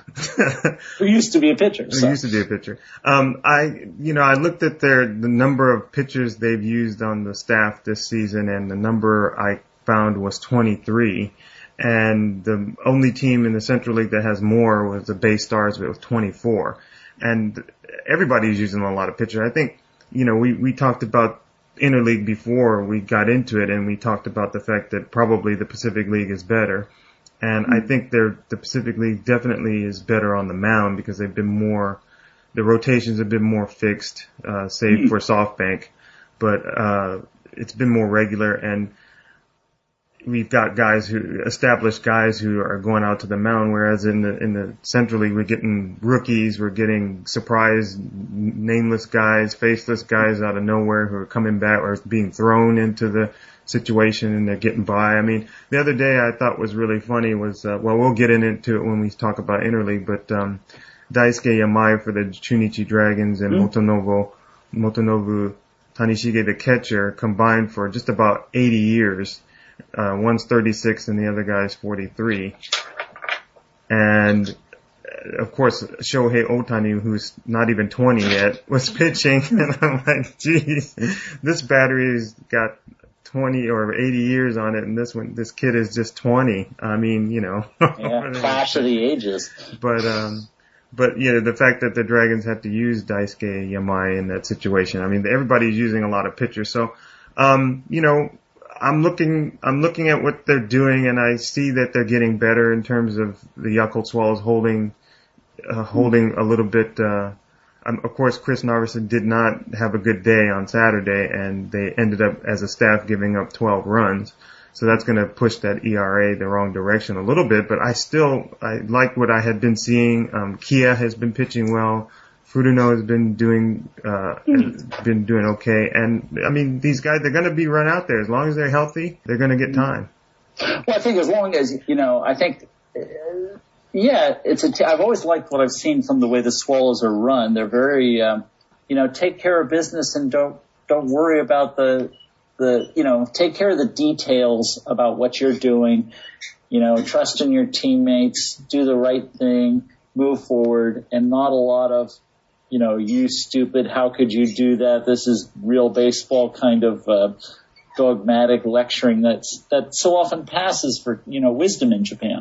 [SPEAKER 2] Who used to be a pitcher.
[SPEAKER 1] Who
[SPEAKER 2] so.
[SPEAKER 1] used to be a pitcher. Um, I, you know, I looked at their, the number of pitchers they've used on the staff this season, and the number I found was twenty-three. And the only team in the Central League that has more was the Bay Stars with twenty-four. And everybody's using a lot of pitchers. I think, you know, we, we talked about Interleague before we got into it, and we talked about the fact that probably the Pacific League is better. And mm-hmm. I think they're, the Pacific League definitely is better on the mound because they've been more, the rotations have been more fixed, uh, save mm-hmm. for SoftBank. But, uh, it's been more regular, and we've got guys who, established guys who are going out to the mound, whereas in the, in the Central League, we're getting rookies, we're getting surprise, nameless guys, faceless guys out of nowhere who are coming back or being thrown into the situation and they're getting by. I mean, the other day I thought was really funny was, uh, well, we'll get into it when we talk about Interleague, but, um, Daisuke Yamai for the Chunichi Dragons and mm-hmm. Motonobu, Motonobu Tanishige, the catcher, combined for just about eighty years. Uh, one's thirty-six and the other guy's forty-three. And, uh, of course, Shohei Ohtani, who's not even twenty yet, was pitching. And I'm like, geez, this battery's got twenty or eighty years on it, and this one, this kid is just twenty. I mean, you know.
[SPEAKER 2] Yeah, clash of the ages.
[SPEAKER 1] But, um, but, you know, the fact that the Dragons had to use Daisuke Yamai in that situation. I mean, everybody's using a lot of pitchers. So, um, you know, I'm looking, I'm looking at what they're doing, and I see that they're getting better in terms of the Yakult Swallows holding, uh, holding a little bit, uh, um, of course, Chris Narveson did not have a good day on Saturday, and they ended up, as a staff, giving up twelve runs. So that's going to push that E R A the wrong direction a little bit, but I still, I like what I had been seeing. Um, Kia has been pitching well. Furuno has been doing, uh, has been doing okay. And, I mean, these guys, they're going to be run out there. As long as they're healthy, they're going to get time.
[SPEAKER 2] Well, I think as long as, you know, I think, uh, yeah, it's a, t- I've always liked what I've seen from the way the Swallows are run. They're very, um, you know, take care of business and don't, don't worry about the, the, you know, take care of the details about what you're doing, you know, trust in your teammates, do the right thing, move forward, and not a lot of, you know, you stupid, how could you do that? This is real baseball kind of, uh, dogmatic lecturing that's, that so often passes for, you know, wisdom in Japan.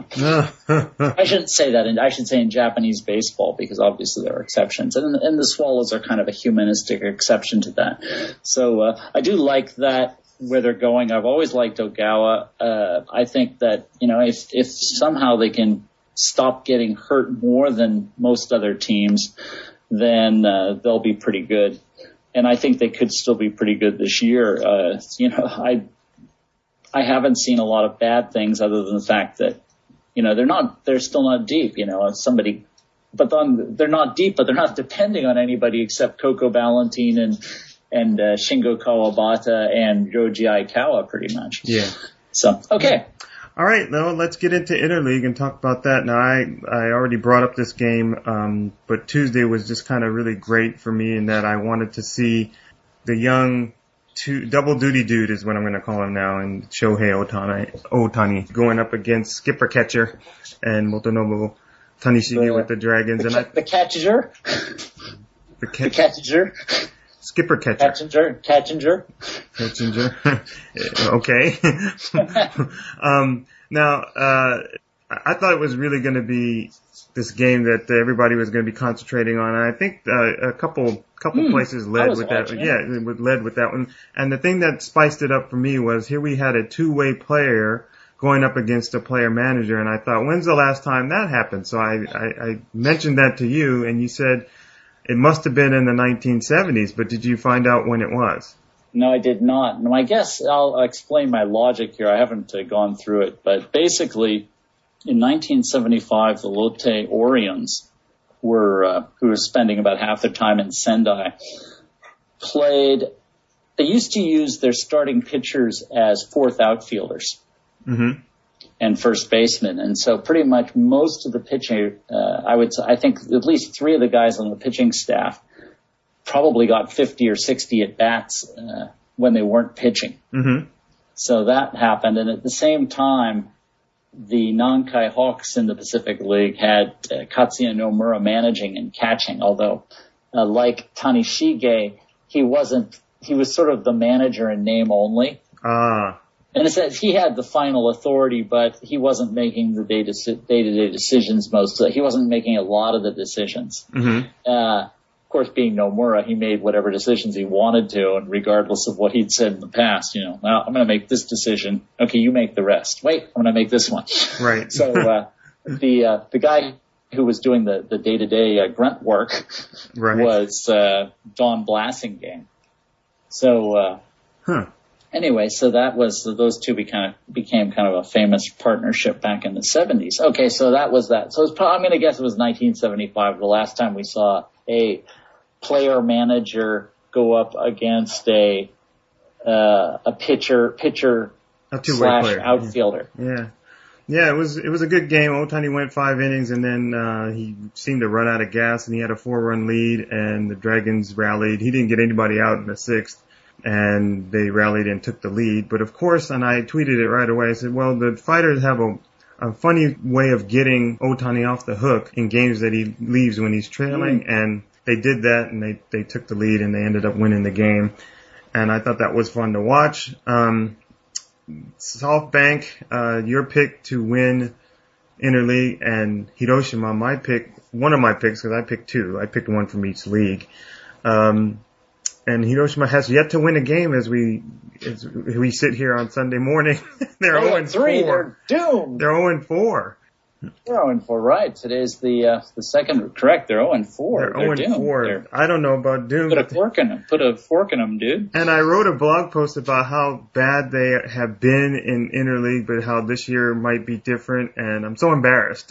[SPEAKER 2] I shouldn't say that, in, I should say in Japanese baseball, because obviously there are exceptions. And, and the Swallows are kind of a humanistic exception to that. So, uh, I do like that where they're going. I've always liked Ogawa. Uh, I think that, you know, if, if somehow they can stop getting hurt more than most other teams, then, uh, they'll be pretty good. And I think they could still be pretty good this year. Uh, you know, I, I haven't seen a lot of bad things other than the fact that, you know, they're not, they're still not deep, you know, if somebody, but then they're not deep, but they're not depending on anybody except Coco Ballantine and, and, uh, Shingo Kawabata and Yoji Aikawa pretty much.
[SPEAKER 1] Yeah.
[SPEAKER 2] So, okay.
[SPEAKER 1] All right, now let's get into Interleague and talk about that. Now, I, I already brought up this game, um, but Tuesday was just kind of really great for me in that I wanted to see the young two, double duty dude is what I'm going to call him now, and Shohei Ohtani, Ohtani going up against skipper catcher and Motonobu Tanishige with the Dragons.
[SPEAKER 2] The,
[SPEAKER 1] and I,
[SPEAKER 2] the catcher?
[SPEAKER 1] The, ca-
[SPEAKER 2] the catcher?
[SPEAKER 1] Skipper catcher.
[SPEAKER 2] Catchinger. Catchinger.
[SPEAKER 1] Catchinger. Okay. um, now, uh, I thought it was really going to be this game that everybody was going to be concentrating on. And I think uh, a couple couple mm, places led with that. Watching. Yeah, it led with that one. And the thing that spiced it up for me was here we had a two-way player going up against a player manager, and I thought, when's the last time that happened? So I, I, I mentioned that to you, and you said it must have been in the nineteen seventies, but did you find out when it was?
[SPEAKER 2] No, I did not. No, I guess I'll explain my logic here. I haven't uh, gone through it, but basically in nineteen seventy-five, the Lotte Orions were, uh, who were spending about half their time in Sendai, played, they used to use their starting pitchers as fourth outfielders. Mm-hmm. And first baseman. And so pretty much most of the pitching, uh, I would, I think at least three of the guys on the pitching staff probably got fifty or sixty at bats, uh, when they weren't pitching. Mm-hmm. So that happened. And at the same time, the Nankai Hawks in the Pacific League had uh, Katsuya Nomura managing and catching, although, uh, like Tanishige, he wasn't, he was sort of the manager in name only. Ah. And it says he had the final authority, but he wasn't making the day-to-day decisions most of it. He wasn't making a lot of the decisions. Mm-hmm. Uh, of course, being Nomura, he made whatever decisions he wanted to, and regardless of what he'd said in the past, you know, well, I'm going to make this decision. Okay, you make the rest. Wait, I'm going to make this one.
[SPEAKER 1] Right.
[SPEAKER 2] So, uh, the, uh, the guy who was doing the, the day-to-day uh, grunt work right. was, uh, Don Blasingame. So, uh, huh. Anyway, so that was, those two became, became kind of a famous partnership back in the seventies. Okay, so that was that. So it's probably, I'm going to guess it was nineteen seventy-five, the last time we saw a player manager go up against a, uh, a pitcher, pitcher
[SPEAKER 1] a two-way
[SPEAKER 2] slash
[SPEAKER 1] player.
[SPEAKER 2] outfielder.
[SPEAKER 1] Yeah. Yeah, it was, it was a good game. Ohtani went five innings and then, uh, he seemed to run out of gas and he had a four run lead and the Dragons rallied. He didn't get anybody out in the sixth. and they rallied and took the lead. But of course, and I tweeted it right away, I said, well, the fighters have a, a funny way of getting Otani off the hook in games that he leaves when he's trailing, mm. and they did that, and they, they took the lead, and they ended up winning the game. And I thought that was fun to watch. Um, SoftBank, uh, your pick to win Interleague, and Hiroshima, my pick, one of my picks, because I picked two. I picked one from each league. Um, and Hiroshima has yet to win a game as we as we sit here on Sunday morning. They're oh and
[SPEAKER 2] three. They're doomed.
[SPEAKER 1] They're oh and four.
[SPEAKER 2] They're oh and four, right. Today's the uh, the second, correct. They're oh and four.
[SPEAKER 1] They're, they're oh and four. They're, I don't know about doomed.
[SPEAKER 2] Put a fork in them. Put a fork in them, dude.
[SPEAKER 1] And I wrote a blog post about how bad they have been in Interleague, but how this year might be different, and I'm so embarrassed.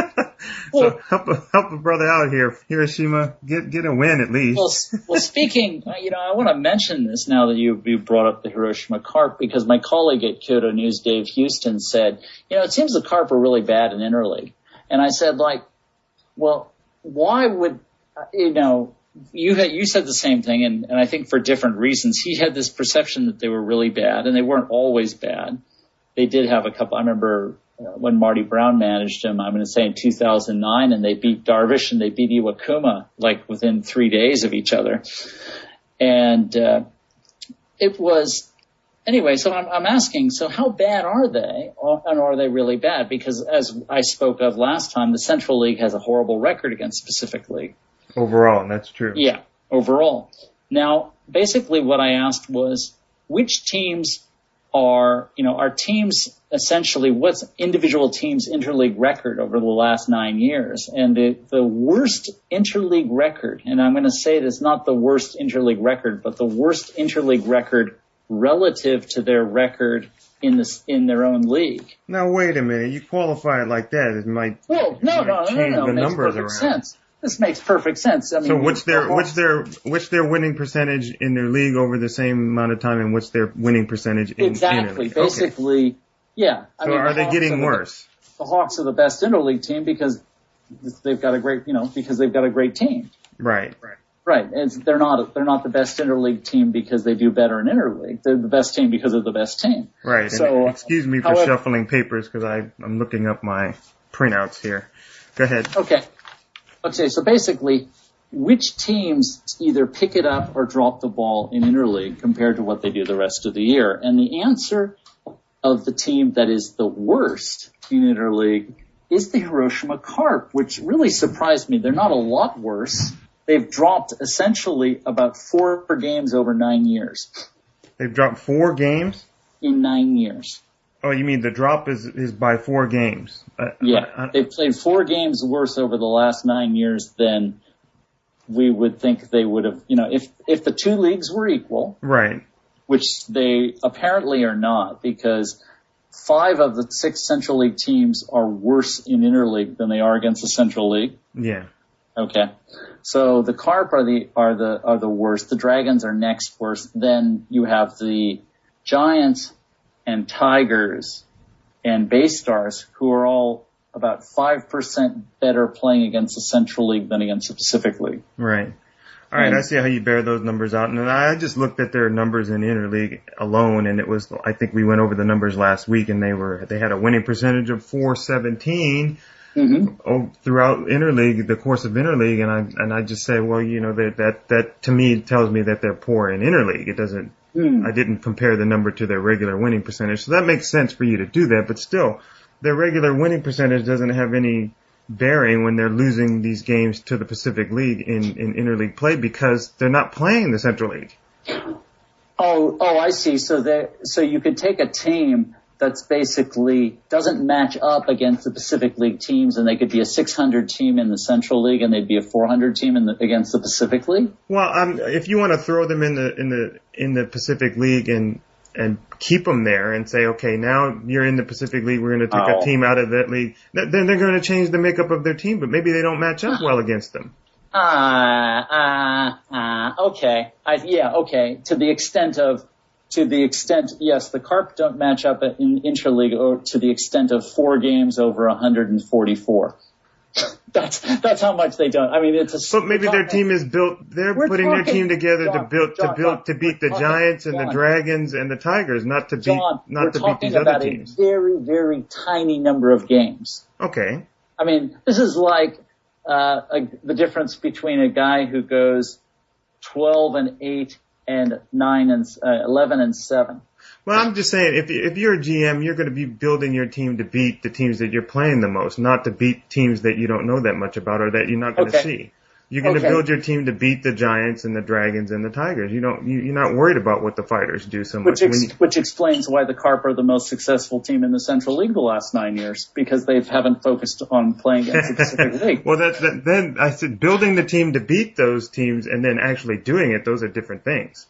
[SPEAKER 2] Well,
[SPEAKER 1] so help a, help a brother out here, Hiroshima. Get get a win at least.
[SPEAKER 2] Well, well, speaking, you know, I want to mention this now that you you brought up the Hiroshima Carp, because my colleague at Kyoto News, Dave Houston, said, you know, it seems the Carp are really bad in Interleague. And I said, like, well, why would, you know, you had, you said the same thing, and, and I think for different reasons. He had this perception that they were really bad, and they weren't always bad. They did have a couple, I remember uh, when Marty Brown managed him, I'm going to say in two thousand nine, and they beat Darvish and they beat Iwakuma, like within three days of each other. And, uh, it was, anyway, so I'm, I'm asking, so how bad are they, and are they really bad? Because as I spoke of last time, the Central League has a horrible record against Pacific League.
[SPEAKER 1] Overall, that's true.
[SPEAKER 2] Yeah, overall. Now, basically what I asked was, which teams are, you know, are teams essentially, what's individual teams' interleague record over the last nine years? And the, the worst interleague record, and I'm going to say this, not the worst interleague record, but the worst interleague record relative to their record in this in their own league.
[SPEAKER 1] Now wait a minute, you qualify it like that, it might,
[SPEAKER 2] well, no,
[SPEAKER 1] it might
[SPEAKER 2] no, no,
[SPEAKER 1] change
[SPEAKER 2] no, no,
[SPEAKER 1] the
[SPEAKER 2] it makes
[SPEAKER 1] numbers
[SPEAKER 2] perfect
[SPEAKER 1] around.
[SPEAKER 2] Sense. This makes perfect sense. I mean,
[SPEAKER 1] so what's their what's their what's their winning percentage in their league over the same amount of time, and what's their winning percentage in
[SPEAKER 2] exactly?
[SPEAKER 1] interleague?
[SPEAKER 2] Basically, okay. Yeah. I
[SPEAKER 1] so
[SPEAKER 2] mean,
[SPEAKER 1] are
[SPEAKER 2] the
[SPEAKER 1] they getting
[SPEAKER 2] the,
[SPEAKER 1] worse?
[SPEAKER 2] The Hawks are the best interleague team because they've got a great, you know, because they've got a great team.
[SPEAKER 1] Right. Right.
[SPEAKER 2] Right. It's, they're not they're not the best interleague team because they do better in interleague. They're the best team because they're the best team.
[SPEAKER 1] Right.
[SPEAKER 2] So,
[SPEAKER 1] and excuse me for however, shuffling papers because I I'm looking up my printouts here. Go ahead.
[SPEAKER 2] Okay. Okay. So basically, which teams either pick it up or drop the ball in interleague compared to what they do the rest of the year? And the answer of the team that is the worst in interleague is the Hiroshima Carp, which really surprised me. They're not a lot worse. They've dropped essentially about four games over nine years.
[SPEAKER 1] They've dropped four games?
[SPEAKER 2] In nine years.
[SPEAKER 1] Oh, you mean the drop is, is by four games? Uh,
[SPEAKER 2] yeah.
[SPEAKER 1] I, I,
[SPEAKER 2] they've played four games worse over the last nine years than we would think they would have, you know, if, if the two leagues were equal.
[SPEAKER 1] Right.
[SPEAKER 2] Which they apparently are not, because five of the six Central League teams are worse in interleague than they are against the Central League.
[SPEAKER 1] Yeah.
[SPEAKER 2] Okay. So the Carp are the, are the, are the worst. The Dragons are next worst. Then you have the Giants and Tigers and Bay Stars, who are all about five percent better playing against the Central League than against the Pacific League.
[SPEAKER 1] Right. All right, I see how you bear those numbers out. And I just looked at their numbers in interleague alone, and it was, I think we went over the numbers last week, and they were, they had a winning percentage of four seventeen mm-hmm. throughout interleague, the course of interleague, and I, and I just say, well, you know, that, that, that to me tells me that they're poor in interleague. It doesn't, mm. I didn't compare the number to their regular winning percentage. So that makes sense for you to do that, but still, their regular winning percentage doesn't have any bearing when they're losing these games to the Pacific League in, in interleague play because they're not playing the Central League.
[SPEAKER 2] Oh, oh, I see. So they, so you could take a team that's basically doesn't match up against the Pacific League teams, and they could be a six hundred team in the Central League, and they'd be a four hundred team in the, against the Pacific League.
[SPEAKER 1] Well, um, if you want to throw them in the in the in the Pacific League and and keep them there and say, okay, now you're in the Pacific League, we're going to take oh. a team out of that league, then they're going to change the makeup of their team, but maybe they don't match up well against them.
[SPEAKER 2] Ah, ah, ah, okay. I, yeah, okay. To the extent of, to the extent, yes, the Carp don't match up in interleague or to the extent of four games over one hundred forty-four. That's that's how much they don't. I mean, it's a.
[SPEAKER 1] But maybe their team is built. They're putting
[SPEAKER 2] talking,
[SPEAKER 1] their team together
[SPEAKER 2] John,
[SPEAKER 1] to build
[SPEAKER 2] John,
[SPEAKER 1] to build
[SPEAKER 2] John,
[SPEAKER 1] to beat the
[SPEAKER 2] talking,
[SPEAKER 1] Giants and
[SPEAKER 2] John,
[SPEAKER 1] the Dragons and the Tigers, not to beat
[SPEAKER 2] John,
[SPEAKER 1] not to beat these other teams.
[SPEAKER 2] We're talking about a very very tiny number of games.
[SPEAKER 1] Okay.
[SPEAKER 2] I mean, this is like uh, a, the difference between a guy who goes twelve and eight and nine and uh, eleven and seven.
[SPEAKER 1] Well, I'm just saying, if if you're a G M, you're going to be building your team to beat the teams that you're playing the most, not to beat teams that you don't know that much about or that you're not going to
[SPEAKER 2] okay.
[SPEAKER 1] see. You're going
[SPEAKER 2] okay.
[SPEAKER 1] to build your team to beat the Giants and the Dragons and the Tigers. You don't, you, you're not worried about what the fighters do so much.
[SPEAKER 2] Which, ex-
[SPEAKER 1] when you,
[SPEAKER 2] which explains why the Carp are the most successful team in the Central League the last nine years, because they haven't focused on playing against the Pacific League.
[SPEAKER 1] Well, that's that, then I said building the team to beat those teams and then actually doing it. Those are different things.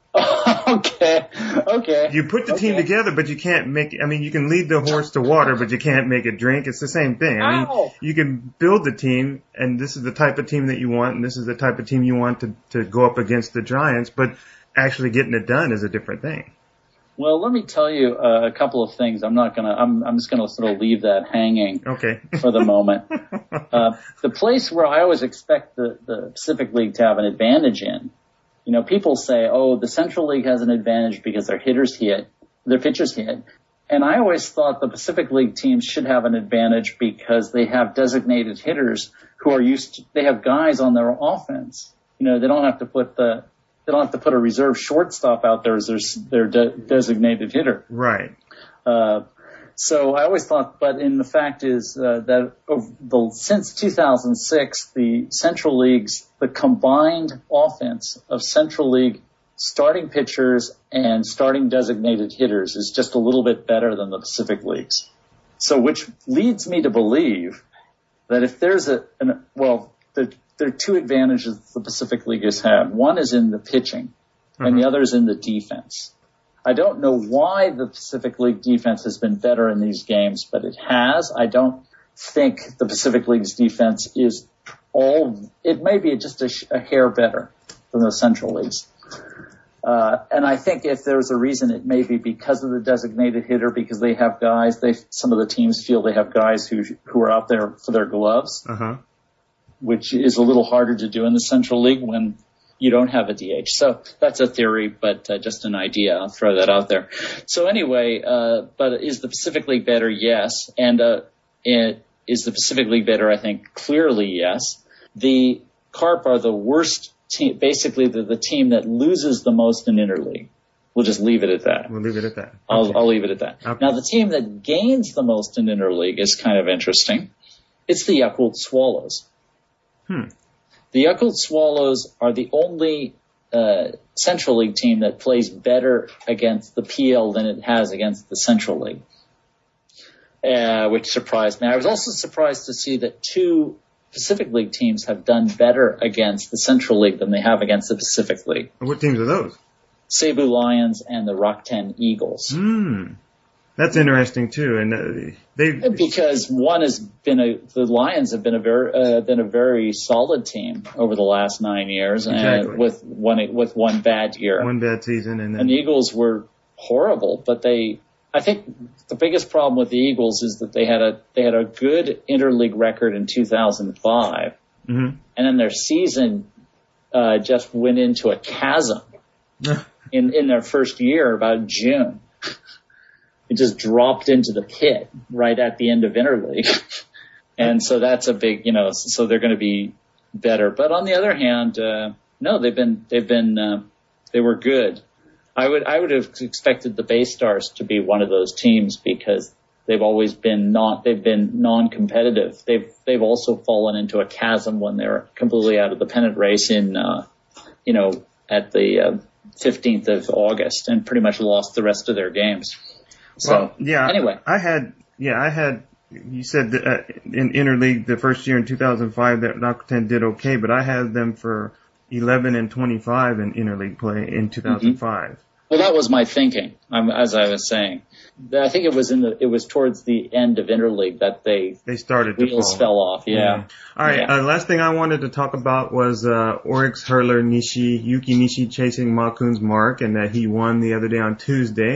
[SPEAKER 2] okay, okay.
[SPEAKER 1] You put the
[SPEAKER 2] okay.
[SPEAKER 1] team together, but you can't make, I mean, you can lead the horse to water, but you can't make it drink. It's the same thing. I mean,
[SPEAKER 2] Ow.
[SPEAKER 1] you can build the team, and this is the type of team that you want, and this is the type of team you want to, to go up against the Giants, but actually getting it done is a different thing.
[SPEAKER 2] Well, let me tell you uh, a couple of things. I'm not gonna, I'm, I'm just gonna sort of leave that hanging
[SPEAKER 1] okay.
[SPEAKER 2] for the moment. Uh, the place where I always expect the, the Pacific League to have an advantage in, you know, people say, oh, the Central League has an advantage because their hitters hit, their pitchers hit. And I always thought the Pacific League teams should have an advantage because they have designated hitters who are used to, they have guys on their offense. You know, they don't have to put the, they don't have to put a reserve shortstop out there as their, their de- designated hitter.
[SPEAKER 1] Right.
[SPEAKER 2] Uh, So I always thought, but in the fact is uh, that over the, since two thousand six, the Central League's, the combined offense of Central League starting pitchers and starting designated hitters is just a little bit better than the Pacific League's. So which leads me to believe that if there's a, an, well, there, there are two advantages the Pacific League has had. One is in the pitching and mm-hmm. the other is in the defense. I don't know why the Pacific League defense has been better in these games, but it has. I don't think the Pacific League's defense is all, it may be just a, a hair better than the Central League's. Uh, and I think if there's a reason, it may be because of the designated hitter, because they have guys, they, some of the teams feel they have guys who, who are out there for their gloves,
[SPEAKER 1] uh-huh.
[SPEAKER 2] which is a little harder to do in the Central League when you don't have a D H. So that's a theory, but uh, just an idea. I'll throw that out there. So anyway, uh, but is the Pacific League better? Yes. And uh, it, is the Pacific League better? I think clearly yes. The Carp are the worst team, basically the, the team that loses the most in interleague. We'll just leave it at that.
[SPEAKER 1] We'll leave it at that. Okay.
[SPEAKER 2] I'll, I'll leave it at that.
[SPEAKER 1] Okay.
[SPEAKER 2] Now the team that gains the most in interleague is kind of interesting. It's the Yakult Swallows.
[SPEAKER 1] Hmm.
[SPEAKER 2] The Yakult Swallows are the only uh, Central League team that plays better against the P L than it has against the Central League, uh, which surprised me. I was also surprised to see that two Pacific League teams have done better against the Central League than they have against the Pacific League.
[SPEAKER 1] What teams are those?
[SPEAKER 2] Cebu Lions and the Rakuten Eagles.
[SPEAKER 1] Hmm. That's interesting too, and uh, they
[SPEAKER 2] because one has been a the Lions have been a very uh, been a very solid team over the last nine years,
[SPEAKER 1] exactly.
[SPEAKER 2] and with one with one bad year,
[SPEAKER 1] one bad season, and then
[SPEAKER 2] and the Eagles were horrible. But they, I think, the biggest problem with the Eagles is that they had a they had a good interleague record in two thousand five,
[SPEAKER 1] mm-hmm.
[SPEAKER 2] and then their season uh, just went into a chasm in in their first year about June. It just dropped into the pit right at the end of interleague. And so that's a big, you know, so they're going to be better. But on the other hand, uh, no, they've been, they've been, uh, they were good. I would, I would have expected the Bay Stars to be one of those teams because they've always been not, they've been non-competitive. They've, they've also fallen into a chasm when they're completely out of the pennant race in, uh, you know, at the uh, fifteenth of August and pretty much lost the rest of their games. So,
[SPEAKER 1] well, yeah,
[SPEAKER 2] anyway.
[SPEAKER 1] I had, yeah, I had, you said that, uh, in interleague the first year in two thousand five that Rakuten did okay, but I had them for eleven and twenty-five in interleague play in two thousand five.
[SPEAKER 2] Mm-hmm. Well, that was my thinking, um, as I was saying. I think it was in the, it was towards the end of interleague that they,
[SPEAKER 1] they started to
[SPEAKER 2] wheels
[SPEAKER 1] fall.
[SPEAKER 2] fell off, yeah.
[SPEAKER 1] yeah. All right,
[SPEAKER 2] yeah.
[SPEAKER 1] uh, last thing I wanted to talk about was, uh, Oryx hurler Nishi, Yuki Nishi chasing Makun's mark, and that he won the other day on Tuesday.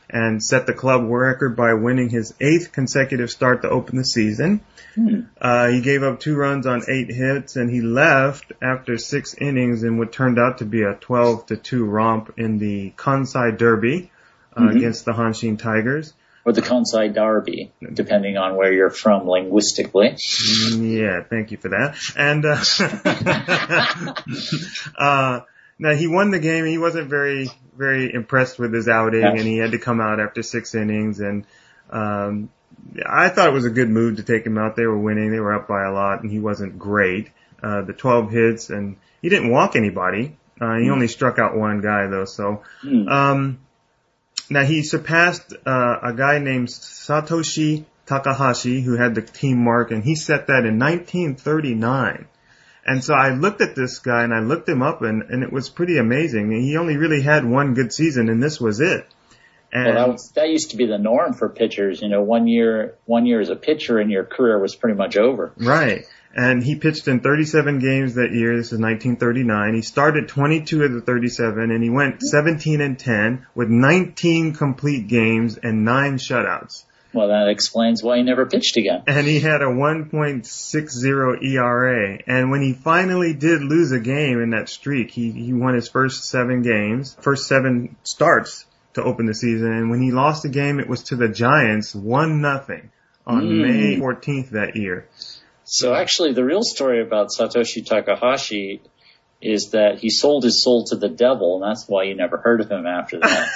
[SPEAKER 1] and set the club record by winning his eighth consecutive start to open the season. Hmm. Uh, he gave up two runs on eight hits, and he left after six innings in what turned out to be a twelve to two romp in the Kansai Derby uh, mm-hmm. against the Hanshin Tigers.
[SPEAKER 2] Or the Kansai Derby, depending on where you're from linguistically.
[SPEAKER 1] Yeah, thank you for that. And uh, uh now he won the game. He wasn't very, very impressed with his outing, yeah. and he had to come out after six innings. And um I thought it was a good move to take him out. They were winning. They were up by a lot, and he wasn't great. Uh the twelve hits, and he didn't walk anybody. Uh He mm. only struck out one guy, though. So, mm. um now he surpassed uh a guy named Satoshi Takahashi, who had the team mark, and he set that in nineteen thirty-nine. And so I looked at this guy, and I looked him up, and, and it was pretty amazing. He only really had one good season, and this was it. And
[SPEAKER 2] well, that, was, that used to be the norm for pitchers. You know, one year, one year as a pitcher, and your career was pretty much over.
[SPEAKER 1] Right. And he pitched in thirty-seven games that year. This is nineteen thirty-nine. He started twenty-two of the thirty-seven, and he went seventeen and ten with nineteen complete games and nine shutouts.
[SPEAKER 2] Well, that explains why he never pitched again.
[SPEAKER 1] And he had a one point six oh E R A. And when he finally did lose a game in that streak, he, he won his first seven games, first seven starts to open the season. And when he lost a game, it was to the Giants, one nothing on mm. May fourteenth that year.
[SPEAKER 2] So actually, the real story about Satoshi Takahashi is that he sold his soul to the devil, and that's why you never heard of him after that.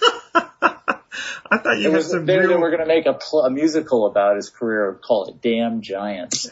[SPEAKER 1] I thought you
[SPEAKER 2] it
[SPEAKER 1] had
[SPEAKER 2] was,
[SPEAKER 1] some
[SPEAKER 2] they,
[SPEAKER 1] real...
[SPEAKER 2] they were going to make a, pl- a musical about his career, call it Damn Giants.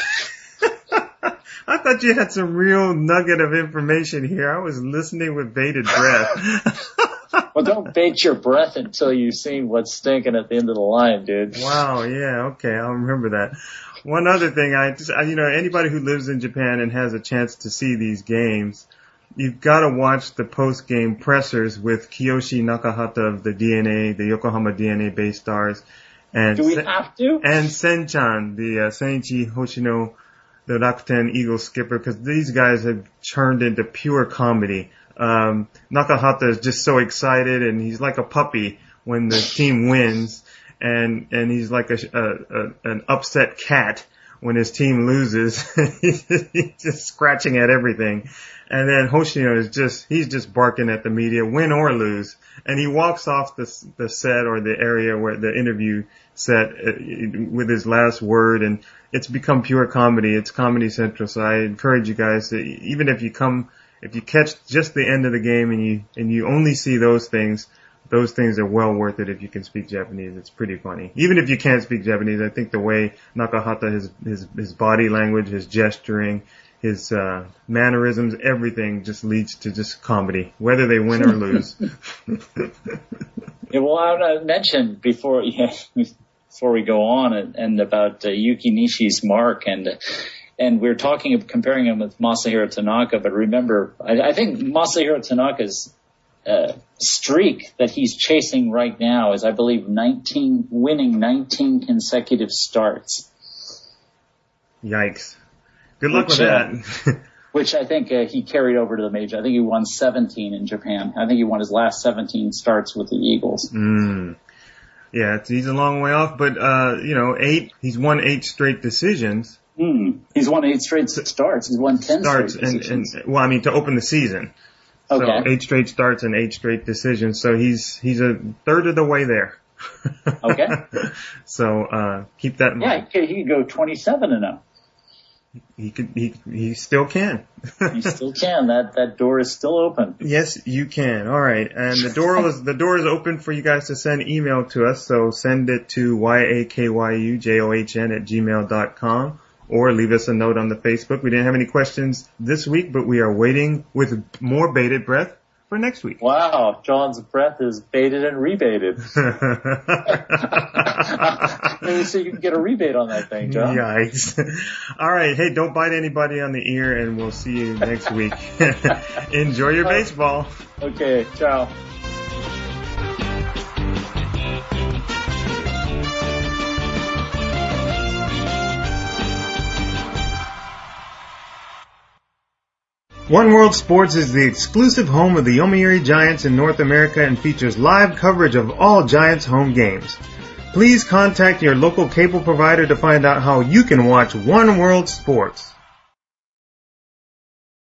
[SPEAKER 1] I thought you had some real nugget of information here. I was listening with bated breath.
[SPEAKER 2] Well, don't bait your breath until you've seen what's stinking at the end of the line, dude.
[SPEAKER 1] Wow, yeah, okay, I'll remember that. One other thing, I just, you know, anybody who lives in Japan and has a chance to see these games, you've got to watch the post-game pressers with Kiyoshi Nakahata of the D N A, the Yokohama D N A Bay Stars. And
[SPEAKER 2] Do we have to?
[SPEAKER 1] And Sen-chan, the uh, Senichi Hoshino, the Rakuten Eagles skipper, because these guys have turned into pure comedy. Um, Nakahata is just so excited, and he's like a puppy when the team wins, and and he's like a, a, a an upset cat when his team loses. He's just scratching at everything. And then Hoshino is just, he's just barking at the media, win or lose. And he walks off the, the set or the area where the interview set uh, with his last word. And it's become pure comedy. It's Comedy Central. So I encourage you guys to, even if you come, if you catch just the end of the game and you, and you only see those things, those things are well worth it if you can speak Japanese. It's pretty funny. Even if you can't speak Japanese, I think the way Nakahata, his, his, his body language, his gesturing, his, uh, mannerisms, everything just leads to just comedy, whether they win or lose.
[SPEAKER 2] Yeah, well, I want to mention before, yeah, before we go on and, and about uh, Yuki Nishi's mark and, uh, and we're talking, comparing him with Masahiro Tanaka, but remember, I, I think Masahiro Tanaka's Uh, streak that he's chasing right now is, I believe, nineteen, winning nineteen consecutive starts.
[SPEAKER 1] Yikes. Good luck which, with that.
[SPEAKER 2] Uh, which I think uh, he carried over to the major. I think he won seventeen in Japan. I think he won his last seventeen starts with the Eagles.
[SPEAKER 1] Mm. Yeah, it's, he's a long way off, but, uh, you know, eight, he's won eight straight decisions.
[SPEAKER 2] Mm. He's won eight straight starts. He's won ten
[SPEAKER 1] starts
[SPEAKER 2] straight decisions.
[SPEAKER 1] And, and, well, I mean, to open the season.
[SPEAKER 2] Okay.
[SPEAKER 1] So eight straight starts and eight straight decisions. So he's he's a third of the way there.
[SPEAKER 2] Okay.
[SPEAKER 1] So uh keep that in
[SPEAKER 2] yeah,
[SPEAKER 1] mind.
[SPEAKER 2] Yeah, he could go twenty-seven and oh.
[SPEAKER 1] He could he he still can.
[SPEAKER 2] He still can. That that door is still open.
[SPEAKER 1] Yes, you can. All right. And the door is the door is open for you guys to send email to us. So send it to Y A K Y U J O H N at gmail dot com. Or leave us a note on the Facebook. We didn't have any questions this week, but we are waiting with more bated breath for next week.
[SPEAKER 2] Wow, John's breath is baited and rebated. Maybe so you can get a rebate on that thing, John.
[SPEAKER 1] Yikes. All right. Hey, don't bite anybody on the ear, and we'll see you next week. Enjoy your baseball.
[SPEAKER 2] Okay, ciao.
[SPEAKER 1] One World Sports is the exclusive home of the Yomiuri Giants in North America and features live coverage of all Giants home games. Please contact your local cable provider to find out how you can watch One World Sports.